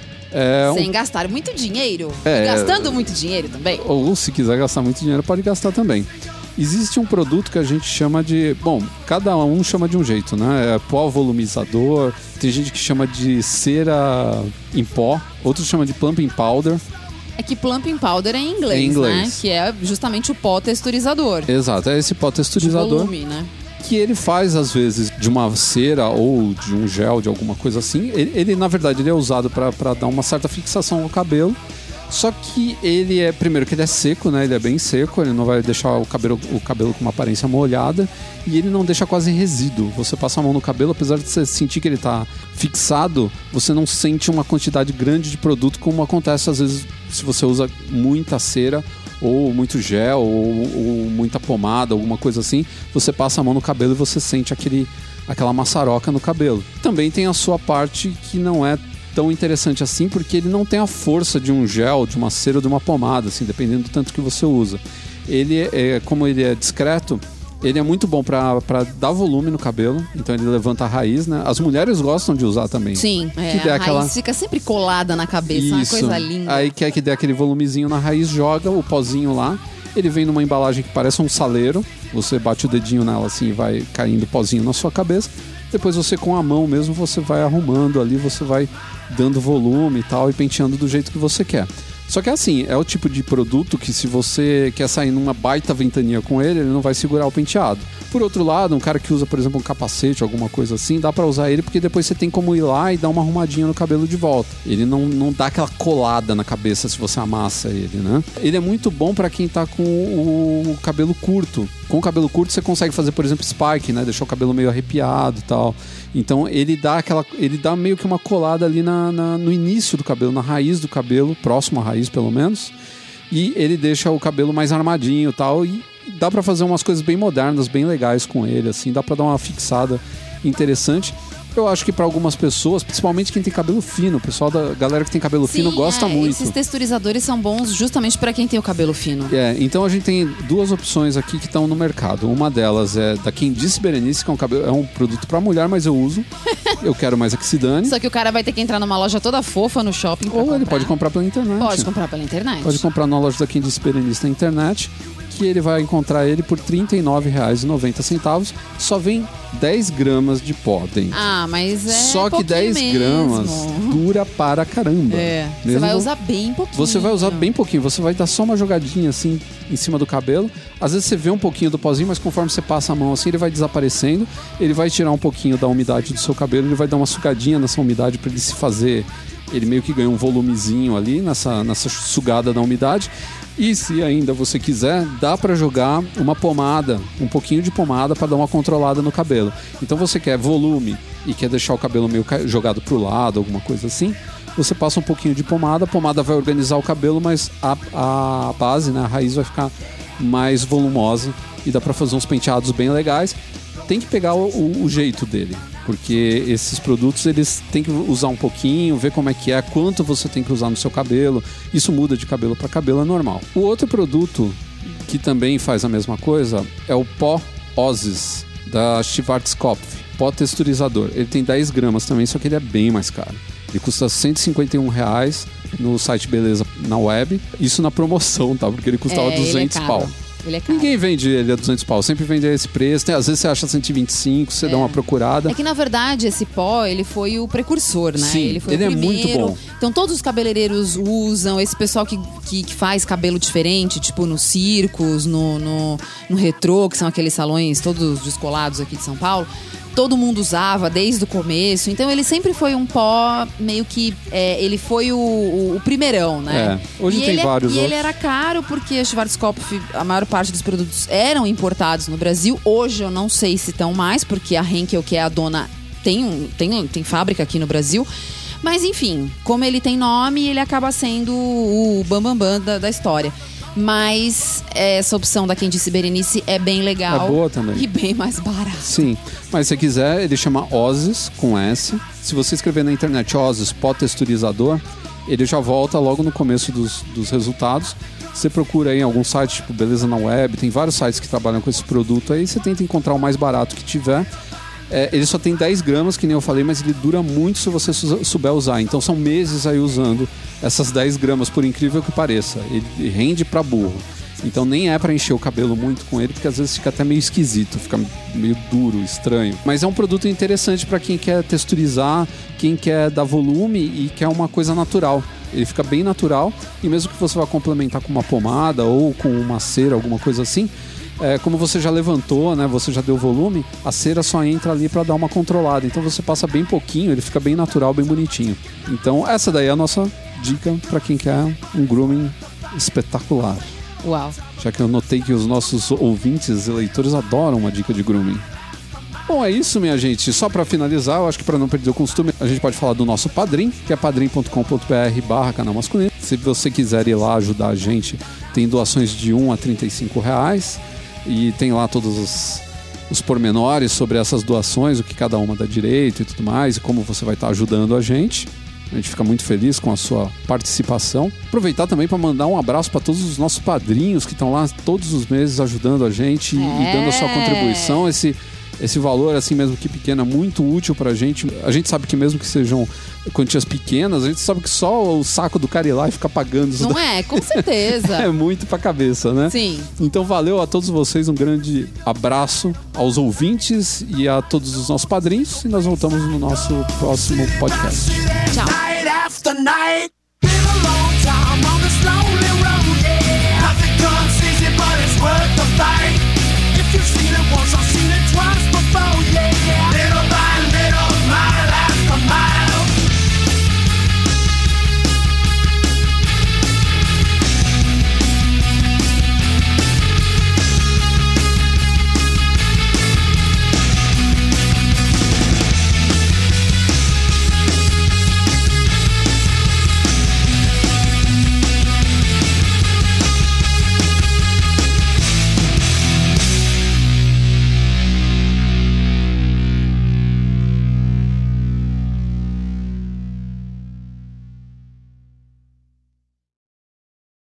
É, Sem um... gastar muito dinheiro. É, e gastando muito dinheiro também. Ou se quiser gastar muito dinheiro, pode gastar também. Existe um produto que a gente chama de... Bom, cada um chama de um jeito, né? É pó volumizador, tem gente que chama de cera em pó, outros chamam de plumping powder. É que plumping powder é em inglês, Em inglês. né? Que é justamente o pó texturizador. Exato, é esse pó De texturizador volume, né? que ele faz, às vezes, de uma cera ou de um gel, de alguma coisa assim. Ele, ele na verdade, ele é usado para dar uma certa fixação no cabelo. Só que ele é, primeiro que ele é seco, né? Ele é bem seco, ele não vai deixar o cabelo, o cabelo com uma aparência molhada e ele não deixa quase resíduo. Você passa a mão no cabelo, apesar de você sentir que ele tá fixado, você não sente uma quantidade grande de produto como acontece às vezes se você usa muita cera ou muito gel ou, ou muita pomada, alguma coisa assim. Você passa a mão no cabelo e você sente aquele, aquela maçaroca no cabelo. Também tem a sua parte que não é tão interessante assim, porque ele não tem a força de um gel, de uma cera ou de uma pomada, assim, dependendo do tanto que você usa. Ele é, como ele é discreto, ele é muito bom pra, pra dar volume no cabelo, então ele levanta a raiz, né? As mulheres gostam de usar também. Sim, é, que dê a aquela... raiz fica sempre colada na cabeça, uma Isso. coisa linda. Aí quer que dê aquele volumezinho na raiz, joga o pozinho lá, ele vem numa embalagem que parece um saleiro, você bate o dedinho nela assim e vai caindo pozinho na sua cabeça. Depois você com a mão mesmo, você vai arrumando ali, você vai dando volume e tal, e penteando do jeito que você quer. Só que assim, é o tipo de produto que se você quer sair numa baita ventania com ele, ele não vai segurar o penteado. Por outro lado, um cara que usa, por exemplo, um capacete, alguma coisa assim, dá pra usar ele porque depois você tem como ir lá e dar uma arrumadinha no cabelo de volta. Ele não, não dá aquela colada na cabeça se você amassa ele, né? Ele é muito bom pra quem tá com o, o cabelo curto. Com o cabelo curto você consegue fazer, por exemplo, spike, né? Deixar o cabelo meio arrepiado e tal. Então ele dá aquela, ele dá meio que uma colada ali na, na, no início do cabelo, na raiz do cabelo, próximo à raiz pelo menos. E ele deixa o cabelo mais armadinho e tal. E dá pra fazer umas coisas bem modernas, bem legais com ele, assim. Dá pra dar uma fixada interessante. Eu acho que para algumas pessoas, principalmente quem tem cabelo fino, o pessoal da galera que tem cabelo Sim, fino gosta é, muito. Esses texturizadores são bons justamente para quem tem o cabelo fino. É, então a gente tem duas opções aqui que estão no mercado. Uma delas é da Quem Disse Berenice, que é um, cabelo, é um produto para mulher, mas eu uso. eu quero mais é que se dane. Só que o cara vai ter que entrar numa loja toda fofa no shopping pra Ou comprar. ele pode comprar pela internet. Pode comprar pela internet. Pode comprar na loja da Quem Disse Berenice na internet, que ele vai encontrar ele por trinta e nove reais e noventa centavos. Só vem dez gramas de pó dentro. Ah, mas é Só que dez mesmo. gramas dura para caramba. É, você Mesmo vai usar bem pouquinho. Você vai usar bem pouquinho, você vai dar só uma jogadinha assim em cima do cabelo. Às vezes você vê um pouquinho do pozinho, mas conforme você passa a mão assim, ele vai desaparecendo. Ele vai tirar um pouquinho da umidade do seu cabelo, ele vai dar uma sugadinha nessa umidade para ele se fazer. Ele meio que ganha um volumezinho ali nessa, nessa sugada da umidade. E se ainda você quiser, dá para jogar uma pomada, um pouquinho de pomada para dar uma controlada no cabelo. Então você quer volume e quer deixar o cabelo meio jogado pro lado, alguma coisa assim, você passa um pouquinho de pomada, a pomada vai organizar o cabelo, mas a, a base, né, a raiz vai ficar mais volumosa e dá para fazer uns penteados bem legais. Tem que pegar o, o, o jeito dele, porque esses produtos eles tem que usar um pouquinho, ver como é que é, quanto você tem que usar no seu cabelo. Isso muda de cabelo para cabelo, é normal. O outro produto que também faz a mesma coisa é o pó Ozys da Schwarzkopf, pó texturizador. Ele tem dez gramas também, só que ele é bem mais caro. Ele custa cento e cinquenta e um reais no site Beleza na web. Isso na promoção, tá? Porque ele custava é, duzentos ele é pau. Ele é caro. Ninguém vende ele a duzentos pau, sempre vende a esse preço. Tem, às vezes você acha cento e vinte e cinco, você é. dá uma procurada. É que na verdade esse pó, ele foi o precursor, né? Sim, ele foi ele o é primeiro. muito bom. Então todos os cabeleireiros usam, esse pessoal que, que, que faz cabelo diferente, tipo nos circos, no, no, no retrô, que são aqueles salões todos descolados aqui de São Paulo. Todo mundo usava desde o começo. Então ele sempre foi um pó meio que... É, ele foi o, o, o primeirão, né? É. Hoje e tem ele, vários E outros. ele era caro porque a Schwarzkopf, a maior parte dos produtos eram importados no Brasil. Hoje eu não sei se estão mais, porque a Henkel, que é a dona, tem, um, tem, tem fábrica aqui no Brasil. Mas enfim, como ele tem nome, ele acaba sendo o bambambam bam, bam da, da história. Mas essa opção da Quem Disse Berenice é bem legal. É boa também. E bem mais barata. Sim, mas se você quiser, ele chama Ozys, com S. Se você escrever na internet Ozys, pó texturizador, ele já volta logo no começo dos, dos resultados. Você procura aí em algum site, tipo Beleza na Web, tem vários sites que trabalham com esse produto aí, você tenta encontrar o mais barato que tiver. É, ele só tem dez gramas, que nem eu falei, mas ele dura muito se você souber usar. Então são meses aí usando essas dez gramas, por incrível que pareça. Ele rende pra burro. Então nem é pra encher o cabelo muito com ele, porque às vezes fica até meio esquisito, fica meio duro, estranho. Mas é um produto interessante pra quem quer texturizar, quem quer dar volume e quer uma coisa natural. Ele fica bem natural, e mesmo que você vá complementar com uma pomada ou com uma cera, alguma coisa assim, É, como você já levantou, né, você já deu volume, a cera só entra ali para dar uma controlada. Então você passa bem pouquinho, ele fica bem natural, bem bonitinho. Então essa daí é a nossa dica para quem quer um grooming espetacular. Uau. Já que eu notei que os nossos ouvintes e leitores adoram uma dica de grooming. Bom, é isso, minha gente. Só para finalizar, eu acho que para não perder o costume, a gente pode falar do nosso Padrim, que é padrim ponto com ponto b r barra canal masculino. Se você quiser ir lá ajudar a gente, tem doações de um a trinta e cinco reais. E tem lá todos os, os pormenores sobre essas doações, o que cada uma dá direito e tudo mais, e como você vai estar ajudando a gente. A gente fica muito feliz com a sua participação. Aproveitar também para mandar um abraço para todos os nossos padrinhos que estão lá todos os meses ajudando a gente é. e dando a sua contribuição. Esse, esse valor, assim mesmo que pequeno, é muito útil pra gente. A gente sabe que mesmo que sejam quantias pequenas, a gente sabe que só o saco do cara ir lá e ficar pagando isso Não daí é? Com certeza. é muito pra cabeça, né? Sim. Então valeu a todos vocês, um grande abraço aos ouvintes e a todos os nossos padrinhos, e nós voltamos no nosso próximo podcast. Tchau. You've seen it once, I've seen it twice before, yeah. Little by little, my life